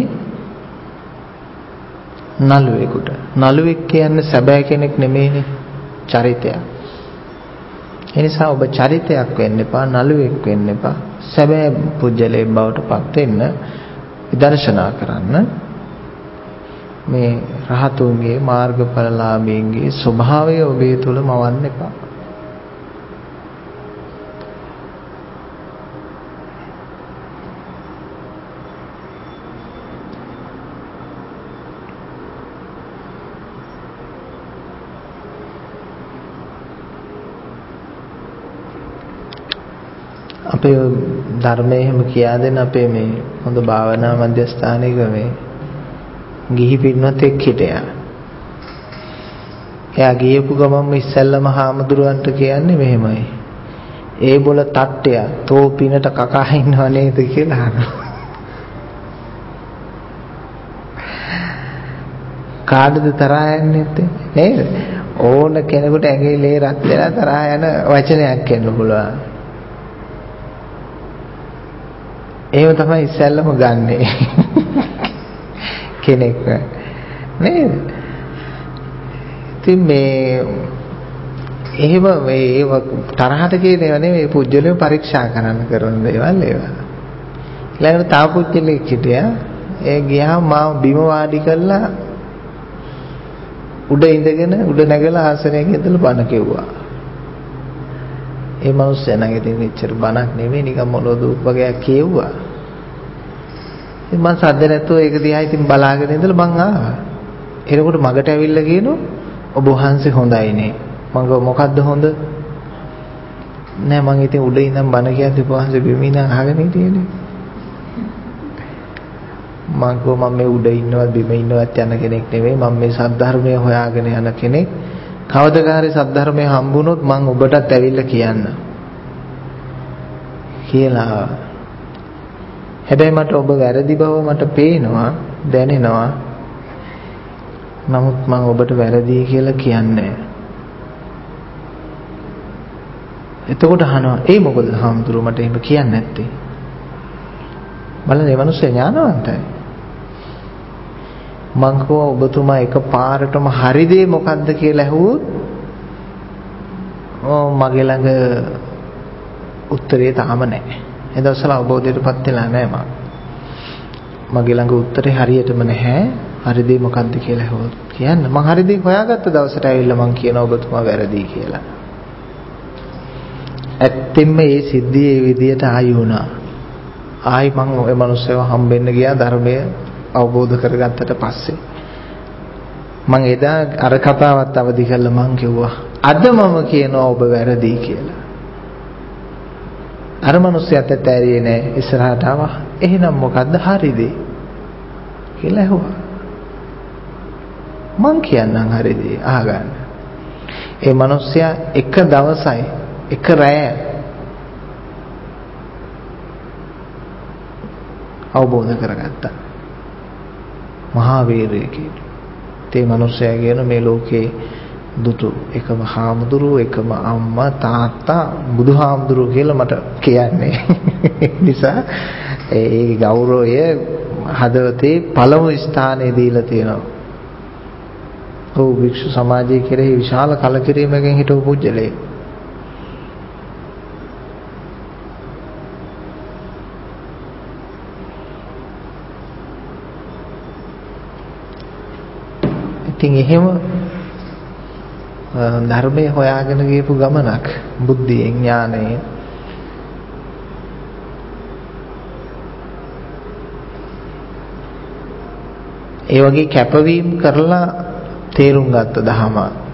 නළුවෙකුට. නළුවෙක් කියන්නේ සැබෑ කෙනෙක් නෙමෙයිනේ, චරිතයක්. ඒ නිසා ඔබ චරිතයක් වෙන්න එපා, නළුවෙක් වෙන්න එපා. සැබෑ පුජ්‍යලේ බවට පත් වෙන්න විදර්ශනා කරන්න. මේ රහතුන්ගේ මාර්ගඵලලාභීන්ගේ ස්වභාවය ඔබේ තුල මවන්න එපා. අපේ ධර්මයේ එහෙම කියා දෙන අපේ මේ හොඳ භාවනා මධ්‍යස්ථානයක මේ ගිහි පින්වත් එක් හිටියා. එයා ගියපු ගමන්ම ඉස්සෙල්ලම හාමුදුරුවන්ට කියන්නේ මෙහෙමයි. ඒ බොල තට්ටය තෝ පිනට කකා ඉන්නව නේද කියලා අහනවා. කාටද තරහ යන්නේ නේද? ඕන කෙනෙකුට ඇඟේ ලේ රත් වෙලා තරහ යන වචනයක් කියන්න පුළුවන්. ඒව තමයි ඉස්සෙල්ලම ගන්නෙ. කෙනෙක් නේද? ඉතින් මේ එහෙම මේ තරහට කියන ඒවා නෙවෙයි පුජ්‍යලේ පරීක්ෂා කරන්න කරන දේවල් ඒවා. ඊළඟට තාපුච්චලෙක් හිටියා. ඒ ගියාම මා බිම වාඩි කරලා උඩ ඉඳගෙන උඩ නැගලා ආසනයක ඉඳලා බණ කිව්වා. ඒ මනුස්සයා නම් ඉතින් එච්චර බණක් නෙමෙයි නිකන් මොළො දූප වගේ කියෙව්වා. ඉතින් මං සද්ද නැතුව ඒක දිහා ඉතින් බලාගෙන ඉඳලා මං ආවා. එතකොට මගට ඇවිල්ලා කියනවා ඔබ වහන්සේ හොඳයිනේ. මං ගෝ මොකද්ද හොඳ? නෑ මං ඉතින් උඩ ඉඳන් බණ කියද්දි ඔබ වහන්සේ බිම ඉඳන් අහගෙන හිටියේනේ. මං කෝ මම මේ උඩ ඉන්නවත් බිම ඉන්නවත් යන කෙනෙක් නෙවෙයි. මම මේ සද්ධර්මය හොයාගෙන යන කෙනෙක්. කවදකාරී සද්ධර්මය හම්බුනොත් මං ඔබටත් ඇවිල්ලා කියන්න කියලා. හැබැයි මට ඔබ වැරදි බව මට පේනවා, දැනෙනවා. නමුත් මං ඔබට වැරදි කියලා කියන්නේ. එතකොට අහනවා ඒ මොකද හාමුදුරුවෝ මට එහෙම කියන්නේ නැත්තේ? බලන්න මේ මිනිස්සු ඥානවන්තයි. මං කෝ ඔබතුමා එකපාරටම හරි දේ මොකද්ද කියලා ඇහුවොත් මගේ ළඟ උත්තරේ තාම නැහැ. ඒ දවස්වල අවබෝධයටපත් වෙලා නැහැ මම. මගේ ළඟ උත්තරේ හරියටම නැහැ. හරි දේ මොකද්ද කියලා ඇහුවොත් කියන්න. මං හරි දේ හොයාගත්ත දවසට ඇවිල්ලා මං කියනවා ඔබතුමා වැරදි කියලා. ඇත්තෙන්ම මේ සිද්ධිය ඒ විදියට ආයි වුණා. ආයි මං ওই මිනිස්සුව හම්බෙන්න ගියා ධර්මය අවබෝධ කරගත්තට පස්සේ. මං එදා අර කතාවත් අවදි කරලා මං කිව්වා අද මම කියනවා ඔබ වැරදි කියලා. අර මිනිස්සයාට තේරියේ නෑ. ඉස්සරහට ආවා. එහෙනම් මොකද්ද හරි දේ කියලා ඇහුවා. මං කියන්නම් හරි දේ අහගන්න. ඒ මිනිස්සයා එක දවසයි එක රැය අවබෝධ කරගත්තා. මහා වීරයෙක්. ඒ මිනිස්සයා කියන මේ ලෝකේ දුටු එකම හාමුදුරුවෝ, එකම අම්මා, තාත්තා, බුදුහාමුදුරුවෝ කියලා මට කියන්නේ. නිසා ඒ ගෞරවය හදවතේ පළමු ස්ථානයේ දීලා තියෙනවා. ඔව් වික්ෂු සමාජයේ කෙරෙහි විශාල කලකිරීමකින් හිටපු පුජ්‍යලේ. ඉතින් එහෙම ධර්මයේ හොයාගෙන ගියපු ගමනක් බුද්ධියෙන් ඥානයෙන් ඒ වගේ කැපවීම කරලා තේරුම් ගත්ත දහම.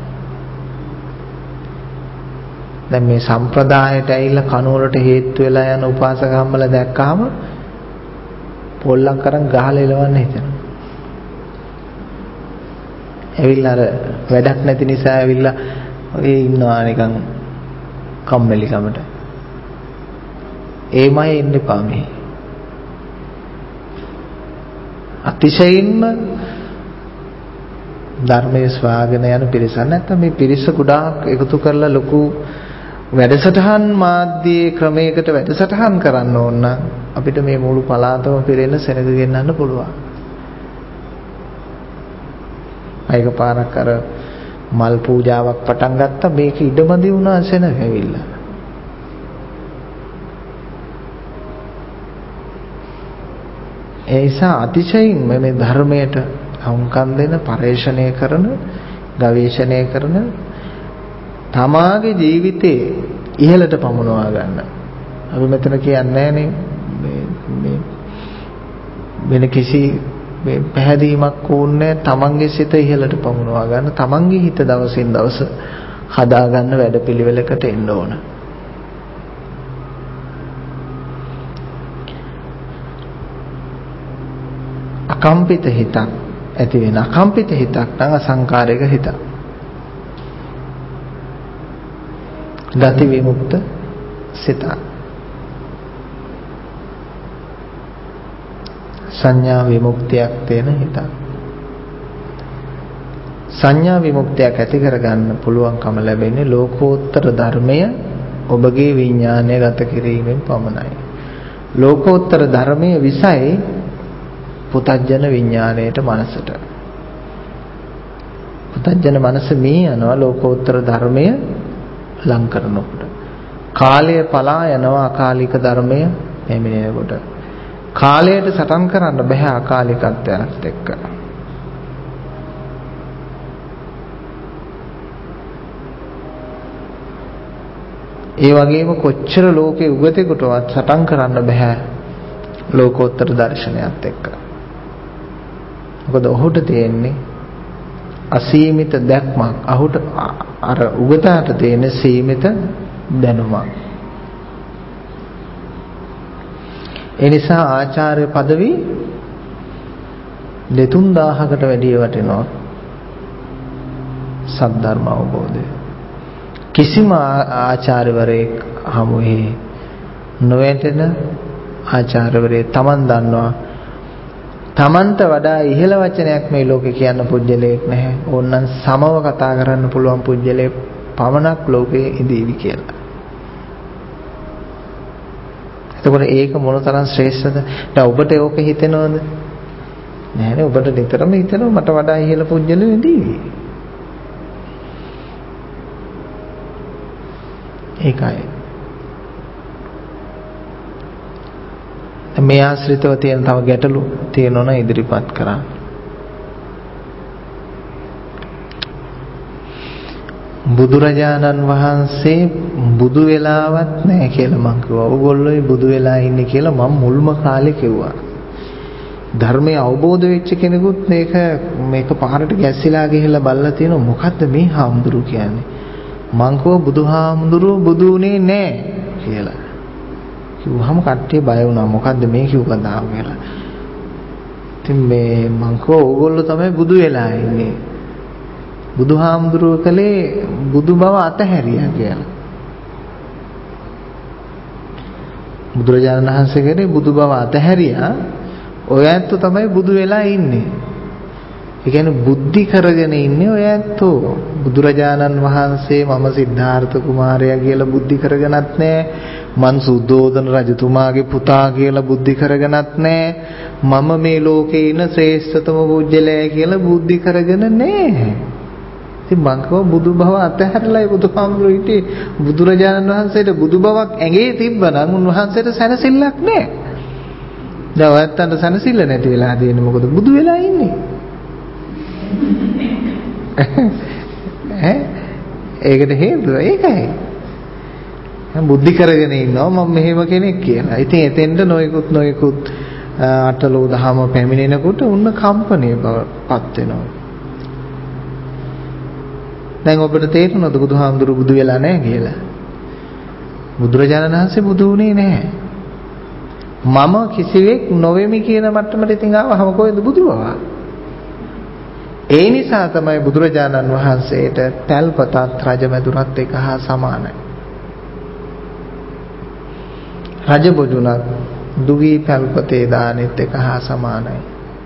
දැන් මේ සම්ප්‍රදායට ඇවිල්ලා කනුවරට හේතු වෙලා යන උපාසකම්මල දැක්කහම පොල්ලම් කරන් ගහලා එලවන්න හිතෙනවා. ඇවිල්ලා අර වැඩක් නැති නිසා ඇවිල්ලා ඔය ඉන්නවා නිකන් කම්මැලිකමට. ඒමයි ඉන්න එපා මේ. අතිශයින්ම ධර්මයේ ස්වාගෙන යන පිරිස නැත්නම් මේ පිරිස ගොඩාක් එකතු කරලා ලොකු වැඩසටහන් මාධ්‍යයේ ක්‍රමයකට වැඩසටහන් කරන්න ඕන නම් අපිට මේ මුළු පළාතම පිරෙන්න සෙනග ගෙන්නන්න පුළුවන්. අයක පාරක් අර මල් පූජාවක් පටන් ගත්තා මේක ඉඩමදි වුණා සෙනග ඇවිල්ලා. ඒ නිසා අතිශයින් මේ ධර්මයට හුම්කම් දෙන, පරිශ්‍රණය කරන, ගවේෂණය කරන තමාගේ ජීවිතේ ඉහළට පමුණවා ගන්න. අපි මෙතන කියන්නේ මේ වෙන කිසි මේ පැහැදීමක් ඕනේ තමන්ගේ සිත ඉහළට පමුණවා ගන්න, තමන්ගේ හිත දවසින් දවස හදා ගන්න වැඩපිළිවෙලකට එන්න ඕන. අකම්පිත හිතක් ඇති වෙන, අකම්පිත හිතක් නම් අසංකාරික හිතක්. ගති විමුක්ත සිතක්. සංඥා විමුක්තියක් තියෙන හිතක්. සංඥා විමුක්තියක් ඇති කරගන්න පුළුවන්කම ලැබෙන්නේ ලෝකෝත්තර ධර්මය ඔබගේ විඥානය ගත කිරීමෙන් පමණයි. ලෝකෝත්තර ධර්මයේ විසයි පුතඥ විඥාණයට මනසට. පුතඥ මනස මේ යනවා ලෝකෝත්තර ධර්මය ලං කරනකොට. කාලය පලා යනවා අකාලික ධර්මය එමිනෙනකොට. කාලයට සටන් කරන්න බෑ අකාලිකත්වයත් එක්ක. ඒ වගේම කොච්චර ලෝකේ උගතෙකුටවත් සටන් කරන්න බෑ ලෝකෝත්තර දර්ශනයත් එක්ක. මොකද ඔහුට තියෙන්නේ අසීමිත දැක්මක්. අහුට අර උගතාට තියෙන සීමිත දැනුමක්. ඒ නිසා ආචාර්ය পদවි 2000කට වැඩිය වටිනවා සද්ධර්ම අවබෝධය. කිසිම ආචාර්යවරයෙක් හමුවේ නොවැටෙන ආචාර්යවරයෙක් Taman දන්නවා තමන්ට වඩා ඉහළ වචනයක් මේ ලෝකේ කියන්න පුජ්‍යලයක් නැහැ. ඕනනම් සමව කතා කරන්න පුළුවන් පුජ්‍යලයක් පමණක් ලෝකේ ඉඳීවි කියලා. එතකොට ඒක මොනතරම් ශ්‍රේෂ්ඨද? දැන් ඔබට ඕක හිතෙනවද? නැහැනේ. ඔබට නිතරම හිතෙනවා මට වඩා ඉහළ පුජ්‍යලෙ ඉඳීවි. ඒකයි. මේ ආශ්‍රිතව තියෙන තව ගැටලු තියෙනවා නම් ඉදිරිපත් කරන්න. බුදුරජාණන් වහන්සේ බුදු වෙලාවත් නැහැ කියලා මං කිව්වා. ඕගොල්ලෝයි බුදු වෙලා ඉන්නේ කියලා මම මුල්ම කාලේ කිව්වා. ධර්මය අවබෝධ වෙච්ච කෙනෙකුත් මේක පාරට ගැස්සිලා ගිහිල්ලා බලලා තියෙනවා මොකද්ද මේ හාමුදුරු කියන්නේ. මං කිව්වා බුදුහාමුදුරුවෝ බුදු උනේ නැහැ කියලා. කිව්වහම කට්ටිය බය වුණා. මොකද්ද මේ කිව්ව කතාව කියලා. ඉතින් මේ මං කිව්වා ඕගොල්ලෝ තමයි බුදු වෙලා ඉන්නේ. බුදුහාමුදුරුවෝ කලේ බුදු බව අතහැරියා කියලා. බුදුරජාණන් වහන්සේ කියන්නේ බුදු බව අතහැරියා. ඔය ඇත්තෝ තමයි බුදු වෙලා ඉන්නේ. ඒ කියන්නේ බුද්ධි කරගෙන ඉන්නේ ඔය ඇත්තෝ. බුදුරජාණන් වහන්සේ මම සිද්ධාර්ථ කුමාරයා කියලා බුද්ධි කරගෙනත් නැහැ. මං සුද්ධෝදන රජතුමාගේ පුතා කියලා බුද්ධි කරගෙනත් නැහැ. මම මේ ලෝකේ ඉන්න ශ්‍රේෂ්ඨතම පුජ්‍යලයා කියලා බුද්ධි කරගෙන නැහැ. ඉතින් මං කව බුදු බව අතහැරලායි බුදුහාමුදුරුවෝ හිටියේ. බුදුරජාණන් වහන්සේට බුදු බවක් ඇඟේ තිබ්බනම් උන්වහන්සේට සැනසෙල්ලක් නැහැ. දැන් ඔයත්තන්ට සැනසෙල්ල නැති වෙලා තියෙන්නේ මොකද බුදු වෙලා ඉන්නේ. ඒකට හේතුව ඒකයි. බුද්ධි කරගෙන ඉන්නවා මම මෙහෙම කෙනෙක් කියලා. ඉතින් එතෙන්ට නොයෙකුත් අටලෝ දහම පැමිණෙනකොට උන්න කම්පණය බවපත් වෙනවා. දැන් ඔබට තේරෙනවද බුදුහාමුදුරුවෝ බුදු වෙලා නැහැ කියලා? බුදුරජාණන් වහන්සේ බුදු වුණේ නැහැ. මම කිසිවෙක් නොවෙමි කියන මට්ටමට ඉතින් ආවහම කොහෙද බුදු වවා? ඒ නිසා තමයි බුදුරජාණන් වහන්සේට තල්පතත් රජමැදුරත් එක හා සමානයි. රජබොජුණත් දුගී තල්පතේ දානෙත් එක හා සමානයි.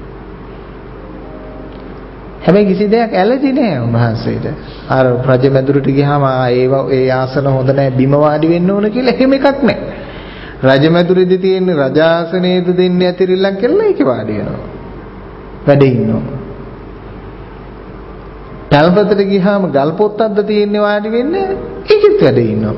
හැබැයි කිසි දෙයක් ඇලෙදි නෑ උන්වහන්සේට. අර රජමැදුරට ගියාම ඒ ආසන හොඳ නෑ බිම වාඩි වෙන්න ඕන කියලා එහෙම එකක් නෑ. රජමැදුරේදී තියෙන රජාසනයේද දෙන්නේ ඇතිරිල්ලක් කියලා ඒකේ වාඩි වෙනවා. වැඩ ඉන්නවා. තල්පතට ගියාම ගල් පොත්තක්ද තියෙන්නේ වාඩි වෙන්නේ ඒකෙත් වැඩ ඉන්නවා.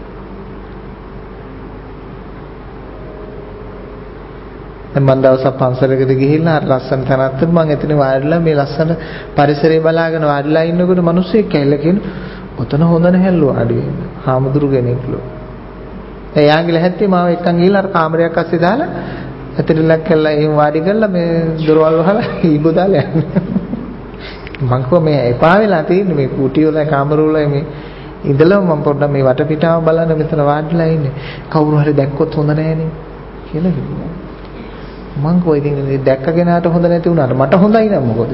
මම දවසක් පන්සලකට ගිහිල්ලා අර ලස්සන තැනක් තිබ්බ මම එතන වාඩිලා මේ ලස්සන පරිසරය බලාගෙන වාඩිලා ඉන්නකොට මිනිස්සෙක් ඇවිල්ලා කියනවා ඔතන හොඳ නැහැලු වාඩි වෙන්න. හාමුදුරු කෙනෙක්ලු. එයාගේ ලැහැත්තේ මාව එක්කන් ගිහිල්ලා අර කාමරයක් අස්සේ දාලා ඇතරිලක් කළා එහෙම වාඩි කරලා මේ දොරවල් වහලා ඊබෝ දාලා යනවා. මං කෝ මේ එපා වෙලා තියෙන්නේ මේ කුටි වල කාමර වල මේ ඉඳලා මම පොඩ්ඩක් මේ වටපිටාව බලන්න මෙතන වාඩිලා ඉන්නේ. කවුරු හරි දැක්කොත් හොඳ නැහැනේ කියලා කිව්වා. මං කෝ ඉතින් දැක්ක කෙනාට හොඳ නැති වුණාට මට හොඳයි නම් මොකද?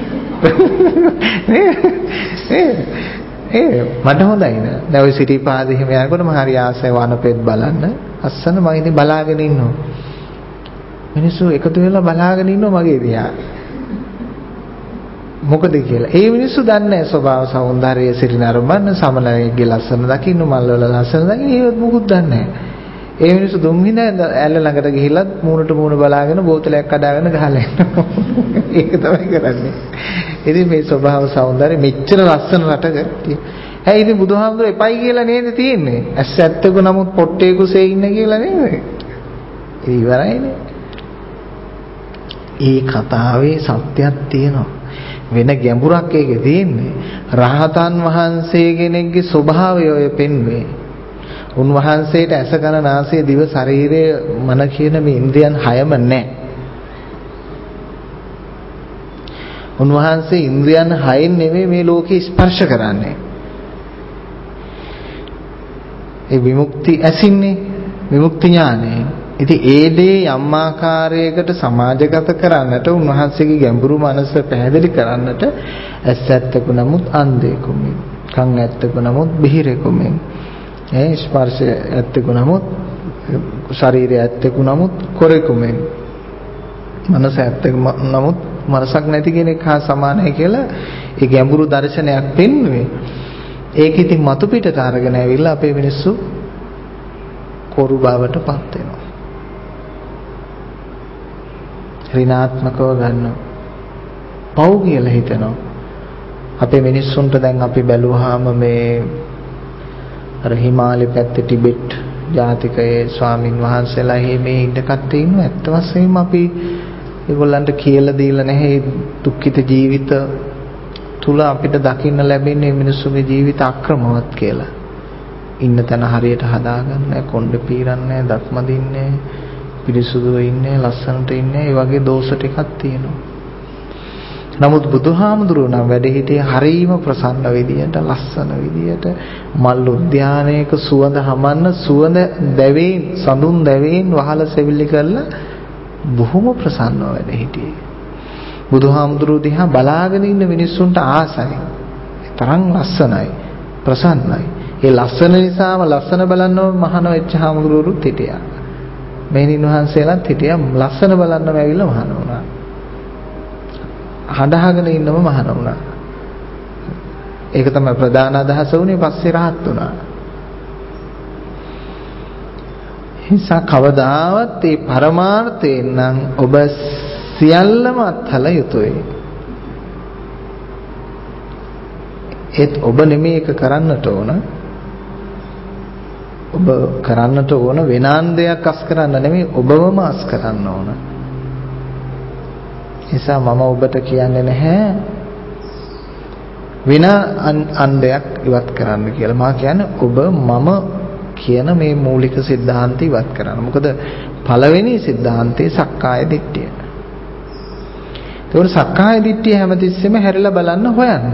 මට හොඳයි නේ. දැන් ওই සිටිපාද එහෙම යනකොට මම හරි ආසයි වනපෙත් බලන්න. අස්සන මම ඉතින් බලාගෙන ඉන්නවා. මිනිස්සු එකතු වෙලා බලාගෙන ඉන්නවා මගේ දිහා. මොකද කියලා. ඒ මිනිස්සු දන්නේ නැහැ ස්වභාව සෞන්දර්යය සිරිනරඹන්න සමනලයේ ලස්සන දකින්න මල් වල ලස්සන දකින්න ඒවත් මොකුත් දන්නේ නැහැ. ඒ මිනිස්සු දුම්හිඳ ඇල්ල ළඟට ගිහිල්ලා මූණට මූණ බලාගෙන බෝතලයක් කඩාගෙන ගහලා යනවා. ඒක තමයි කරන්නේ. ඉතින් මේ ස්වභාව සෞන්දර්යය මෙච්චර ලස්සන රටක ඇයි ඉතින් බුදුහාමුදුරුවෝ එපයි කියලා නේද තියෙන්නේ? ඇස් ඇත්තක නමුත් පොට්ටේ කුසේ ඉන්න කියලා නේද? ඒ ඉවරයිනේ. ඒ කතාවේ සත්‍යයක් තියෙනවා. වෙන ගැඹුරක් ඒකේ තියෙන්නේ. රහතන් වහන්සේ කෙනෙක්ගේ ස්වභාවය ඔය පෙන්වේ. උන්වහන්සේට ඇස කන නාසය දිව ශරීරය මන කියන මේ ඉන්ද්‍රියන් හයම නැහැ. උන්වහන්සේ ඉන්ද්‍රියන් හයෙන් නෙමෙයි මේ ලෝකේ ස්පර්ශ කරන්නේ. ඒ විමුක්ති ඇසින්නේ විමුක්ති ඥානය. ඉතින් ඒ දේ යම් ආකාරයකට සමාජගත කරන්නට උන්වහන්සේගේ ගැඹුරු මනස පැහැදිලි කරන්නට ඇස් ඇත්තකු නමුත් අන්ධයෙකු මෙන්, කන් ඇත්තකු නමුත් බහිරෙකු මෙන්, ස්පර්ශය ඇත්තකු නමුත් ශරීරය ඇත්තකු නමුත් කොරෙකු මෙන්, මනස ඇත්තකු නමුත් මනසක් නැති කෙනෙක් හා සමානයි කියලා ඒ ගැඹුරු දර්ශනයක් පෙන්වුවේ. ඒක ඉතින් මතු පිටට අරගෙන ඇවිල්ලා අපේ මිනිස්සු කොරු බවටපත් වෙනවා. ඍණාත්මකව ගන්නවා. පව් කියලා හිතනවා. අපේ මිනිස්සුන්ට දැන් අපි බැලුවාම මේ අර හිමාලය පැත්තේ ටිබෙට් ජාතිකයේ ස්වාමින් වහන්සේලා මේ ඉන්න කට්ටිය ඉන්නවා. ඇත්ත වශයෙන්ම අපි ඒගොල්ලන්ට කියලා දීලා නැහැ දුක්ඛිත ජීවිත තුල අපිට දකින්න ලැබෙන්නේ මිනිස්සුගේ ජීවිත අක්‍රමවත් කියලා. ඉන්න තැන හරියට හදාගන්නේ, කොණ්ඩේ පීරන්නේ, දත් මදින්නේ, පිරිසුදුව ඉන්නේ, ලස්සනට ඉන්නේ, ඒ වගේ දෝෂ ටිකක් තියෙනවා. නමුත් බුදුහාමුදුරුවෝ නම් වැඩ හිටියේ හරීම ප්‍රසන්න විදියට, ලස්සන විදියට, මල් උද්‍යානයක සුවඳ හමන්න සුවඳ දැවීම්, සඳුන් දැවීම් වහලා සෙවිලි කරලා බොහොම ප්‍රසන්නව වැඩ හිටියේ. බුදුහාමුදුරුවෝ දිහා බලාගෙන ඉන්න මිනිස්සුන්ට ආසයි. තරම් ලස්සනයි, ප්‍රසන්නයි. ඒ ලස්සන නිසාම ලස්සන බලන්නව මහාන වෙච්ච හාමුදුරුවෝත් හිටියා. මෙහෙණින් වහන්සේලාත් හිටියා. ලස්සන බලන්නම ඇවිල්ලා මහාන වුණා. හඬහගෙන ඉන්නම මහාන වුණා. ඒක තමයි ප්‍රධාන අදහස උනේ. පස්සේ රහත් වුණා. හිසා කවදාවත් මේ පරමාර්ථයෙන් නම් ඔබ සියල්ලම අත්හල යුතුයි. ඒත් ඔබ නෙමෙයි ඒක කරන්නට ඕන. ඔබ කරන්නට ඕන වෙනාන්දයක් අස් කරන්න නෙමෙයි, ඔබවම අස් කරන්න ඕන. නිසා මම ඔබට කියන්නේ නැහැ වෙන අන්දයක් ඉවත් කරන්න කියලා. මම කියන්නේ ඔබ මම කියන මේ මූලික સિદ્ધාන්තය ඉවත් කරන්න. මොකද පළවෙනි સિદ્ધාන්තේ සක්කාය දිට්ඨිය. ඒතකොට සක්කාය දිට්ඨිය හැමතිස්සෙම හැරිලා බලන්න හොයන්න.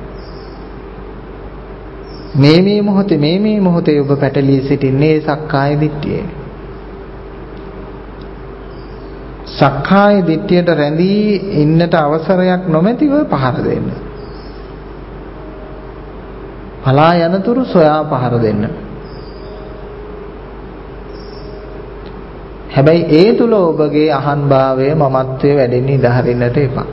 මේ මොහොතේ ඔබ පැටලී සිටින්නේ සක්කාය දිට්ඨියේ. සක්කාය දිට්ඨියට රැඳී ඉන්නට අවසරයක් නොමැතිව පහර දෙන්න. පලා යනතුරු සොයා පහර දෙන්න. හැබැයි ඒ තුල ඔබගේ අහංභාවය මමත්වයේ වැඩෙන්න ඉඩ හරින්නට එපා.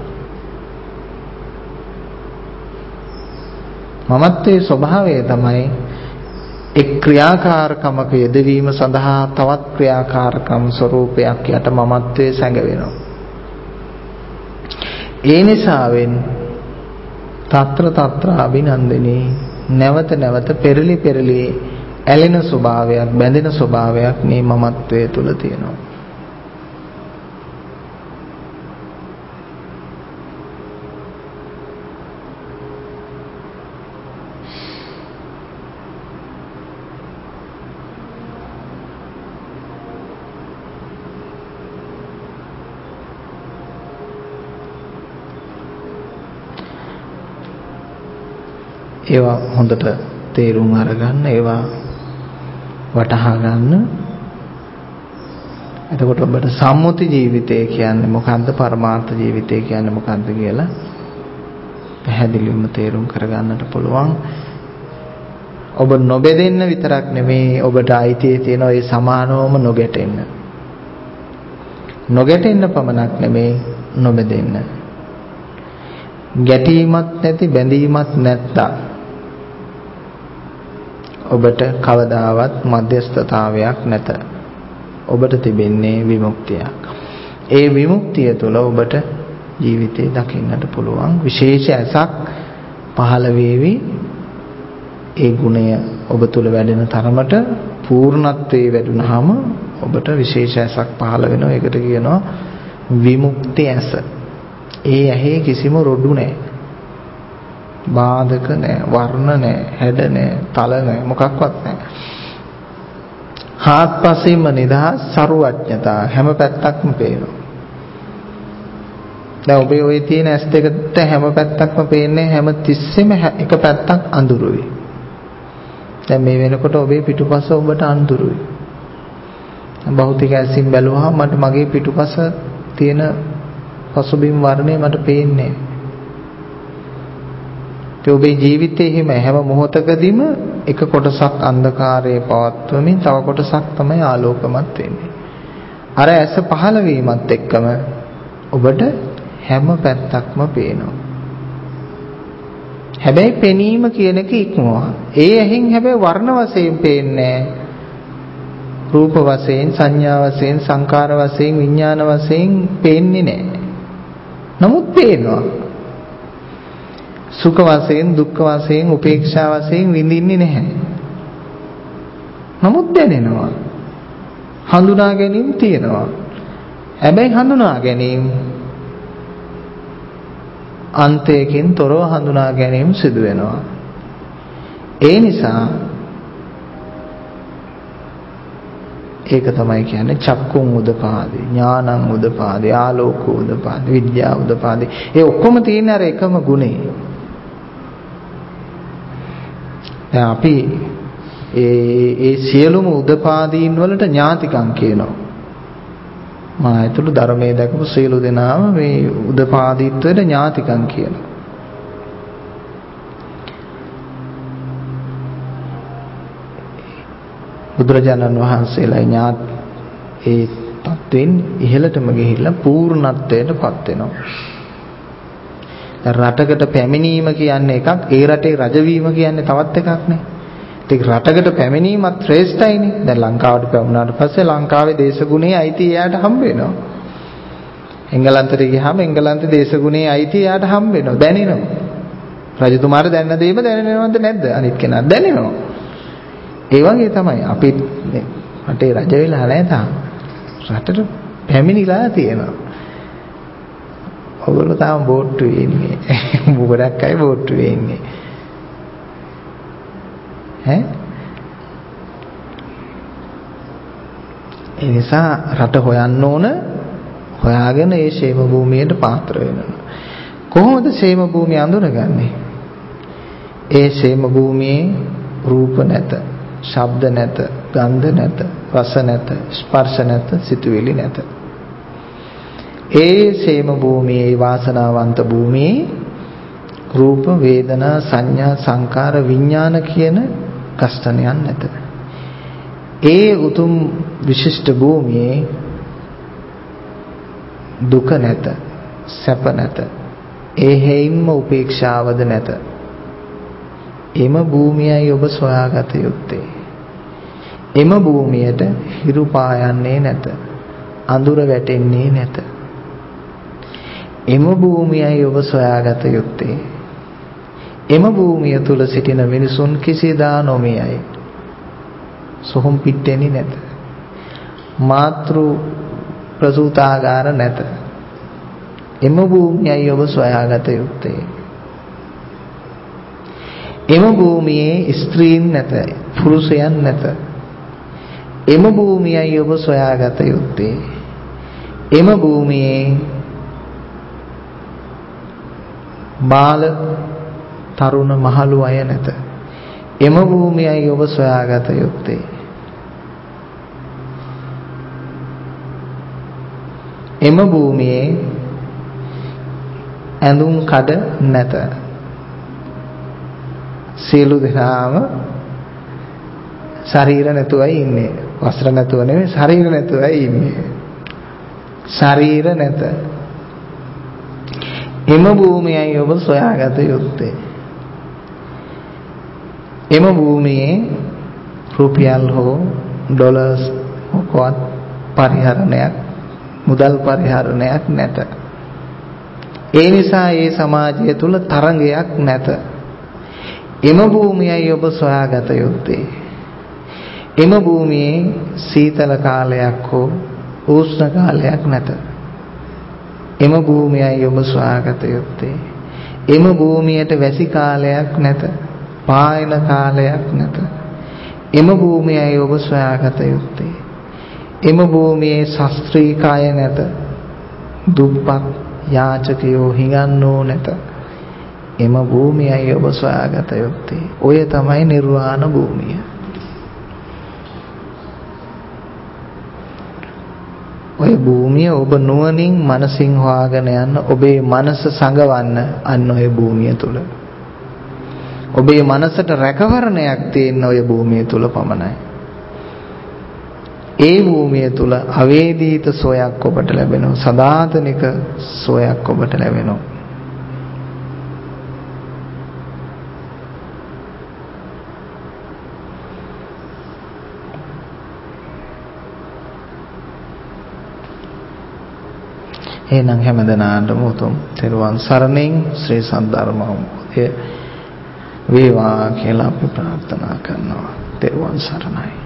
මමත්වයේ ස්වභාවය තමයි එක් ක්‍රියාකාරකමක යෙදවීම සඳහා තවත් ක්‍රියාකාරකම් ස්වરૂපයක් යට මමත්වයේ සැඟවෙනවා. ඒ නිසාවෙන් తත්‍ර අභිනන්දිනී නැවත නැවත පෙරලි ඇලෙන ස්වභාවයක්, බැඳෙන ස්වභාවයක් මේ මමත්වයේ තුල තියෙනවා. ඒවා හොඳට තේරුම් අරගන්න, ඒවා වටහා ගන්න. එතකොට ඔබට සම්මුති ජීවිතය කියන්නේ මොකක්ද, පරමාර්ථ ජීවිතය කියන්නේ මොකක්ද කියලා පැහැදිලිවම තේරුම් කරගන්නට පුළුවන්. ඔබ නොබෙදෙන්න විතරක් නෙමේ, ඔබට අයිතිය තියෙන ඒ සමානවම නොගැටෙන්න. නොගැටෙන්න පමණක් නෙමේ, නොබෙදෙන්න. ගැටීමක් නැති, බැඳීමක් නැත්තා ඔබට කවදාවත් මධ්‍යස්ථතාවයක් නැත. ඔබට තිබෙන්නේ විමුක්තියක්. ඒ විමුක්තිය තුළ ඔබට ජීවිතේ දකින්නට පුළුවන් විශේෂ ඇසක් පහළ වේවි. ඒ ගුණය ඔබ තුළ වැඩෙන තරමට පූර්ණත්වයේ වැඩුණාම ඔබට විශේෂ ඇසක් පහළ වෙනවා. ඒකට කියනවා විමුක්ති ඇස. ඒ ඇහි කිසිම රොඩු නැහැ. බාධක නැහැ, වර්ණ නැහැ, හැඩ නැහැ, තල නැහැ, මොකක්වත් නැහැ. හාත්පසින්ම නිදහස් සරුවඥතා හැම පැත්තක්ම පේනවා. දැන් ඔබේ ওই තියෙන ඇස් දෙකට හැම පැත්තක්ම පේන්නේ හැම තිස්සෙම එක පැත්තක් අඳුරුයි. දැන් මේ වෙනකොට ඔබේ පිටුපස ඔබට අඳුරුයි. භෞතික ඇසින් බැලුවහම මට මගේ පිටුපස තියෙන පසුබිම් වර්ණය මට පේන්නේ. ඒ ඔබේ ජීවිතයේ හිම හැම මොහොතකදීම එක කොටසක් අන්ධකාරයේ පවත්වමින් තව කොටසක් තමයි ආලෝකමත් වෙන්නේ. අර ඇස පහළ වීමත් එක්කම ඔබට හැම පැත්තක්ම පේනවා. හැබැයි පෙනීම කියන එක ඉක්මවා. ඒ ඇහින් හැබැයි වර්ණ වශයෙන් පේන්නේ රූප වශයෙන්, සංඥා වශයෙන්, සංකාර වශයෙන්, විඥාන වශයෙන් පේන්නේ නැහැ. නමුත් පේනවා. සුඛ වශයෙන්, දුක්ඛ වශයෙන්, උපේක්ෂා වශයෙන් විඳින්නේ නැහැ. නමුත් දැනෙනවා. හඳුනා ගැනීම තියෙනවා. හැබැයි හඳුනා ගැනීම අන්තයකින් තොරව හඳුනා ගැනීම සිදු වෙනවා. ඒ නිසා ඒක තමයි කියන්නේ චක්කුම් උදපාදේ, ඥානං උදපාදේ, ආලෝක උදපාදේ, විද්‍යා උදපාදේ. ඒ ඔක්කොම තියෙන අර එකම ගුණේ. දැන් අපි ඒ සියලුම උදපාදීන් වලට ඥාතිකම් කියනවා. මා ඇතුළු ධර්මයේ දැකපු සියලු දෙනාම මේ උදපාදීත්වයට ඥාතිකම් කියනවා. බුදුරජාණන් වහන්සේලා ඒ තත්වෙන් ඉහළටම ගිහිල්ලා පූර්ණත්වයටපත් වෙනවා. රටකට පැමිණීම කියන්නේ එකක්, ඒ රටේ රජවීම කියන්නේ තවත් එකක් නේ. ඒක රටකට පැමිණීමත් ශ්‍රේෂ්ඨයිනේ. දැන් ලංකාවට පැමුණාට පස්සේ ලංකාවේ දේශගුණයේ අයිති එයාට හම්බ වෙනවා. එංගලන්තයට ගියාම එංගලන්තේ දේශගුණයේ අයිති එයාට හම්බ වෙනවා, දැනෙනවා. රජතුමාට දැනන දේම දැනෙනවද නැද්ද? අනිත් කෙනාට දැනෙනවා. ඒ වගේ තමයි අපි රටේ රජ වෙලා නැහැ තාම. රටට පැමිණිලා තියෙනවා. ඔයගොල්ලෝ තාම බෝට්ටුවේ ඉන්නේ. ගොඩක් අය බෝට්ටුවේ ඉන්නේ. ඒ නිසා රට හොයන්න ඕන, හොයාගෙන ඒ ക്ഷേම භූමියට පාත්‍ර වෙනවා. කොහොමද ക്ഷേම භූමිය අඳුනගන්නේ? ඒ ക്ഷേම භූමියේ රූප නැත, ශබ්ද නැත, ගන්ධ නැත, රස නැත, ස්පර්ශ නැත, සිතුවිලි නැත. ඒ ക്ഷേම භූමියේ වාසනාවන්ත භූමියේ රූප, වේදනා, සංඥා, සංකාර, විඥාන කියන කෂ්ඨණයන් නැත. ඒ උතුම් විශිෂ්ට භූමියේ දුක නැත, සැප නැත. ඒ හේයින්ම උපේක්ෂාවද නැත. එම භූමියයි ඔබ සොයාගත යුත්තේ. එම භූමියට හිරු පායන්නේ නැත, අඳුර වැටෙන්නේ නැත. එම භූමියයි ඔබ සොයාගත යුත්තේ. එම භූමිය තුල සිටින මිනිසුන් කිසිදා නොමියයි, සොහොන් පිටෙන්නේ නැත, මාතෘ ප්‍රසූතාගාර නැත. එම භූමියයි ඔබ සොයාගත යුත්තේ. එම භූමියේ ස්ත්‍රීන් නැත, පුරුෂයන් නැත. එම භූමියයි ඔබ සොයාගත යුත්තේ. එම භූමියේ බාල, තරුණ, මහලු අය නැත. එම භූමියයි ඔබ සොයාගත යුත්තේ. එම භූමියේ ඇඳුම් කඩ නැත. සියලු දෙනාම ශරීර නැතුවයි ඉන්නේ. වස්ත්‍ර නැතුව නෙමෙයි, ශරීර නැතුවයි ඉන්නේ. ශරීර නැත. එම භූමියයි ඔබ සොයාගත යුත්තේ. එම භූමියේ රුපියල් හෝ ඩොලර්ස් හොකවත් පරිහරණයක්, මුදල් පරිහරණයක් නැත. ඒ නිසා මේ සමාජය තුල තරංගයක් නැත. එම භූමියයි ඔබ සොයාගත යුත්තේ. එම භූමියේ සීතල කාලයක් හෝ උෂ්ණ කාලයක් නැත. එම භූමියයි ඔබ සොයාගත යුත්තේ. එම භූමියට වැසි කාලයක් නැත. පායන කාලයක් නැත. එම භූමියයි ඔබ සොයාගත යුත්තේ. එම භූමියේ ශාස්ත්‍රීය කාය නැත. දුප්පත් යාචකයෝ හිඟන්නෝ නැත. එම භූමියයි ඔබ සොයාගත යුත්තේ. ඔය තමයි නිර්වාණ භූමිය. ඔය භූමිය ඔබ නුවණින් මනසින් හොයාගෙන යන්න, ඔබේ මනස සංගවන්න අන්න ඔය භූමිය තුල. ඔබේ මනසට රැකවරණයක් තියෙන ඔය භූමිය තුල පමණයි. ඒ භූමිය තුල අවේදිත සෝයක් ඔබට ලැබෙනවා. සදාතනික සෝයක් ඔබට ලැබෙනවා. එහෙනම් හැමදෙනාටම උතුම් තෙරුවන් සරණින් ශ්‍රී සද්ධර්ම අවබෝධය වේවා කියලා අපි ප්‍රාර්ථනා කරනවා. තෙරුවන් සරණයි.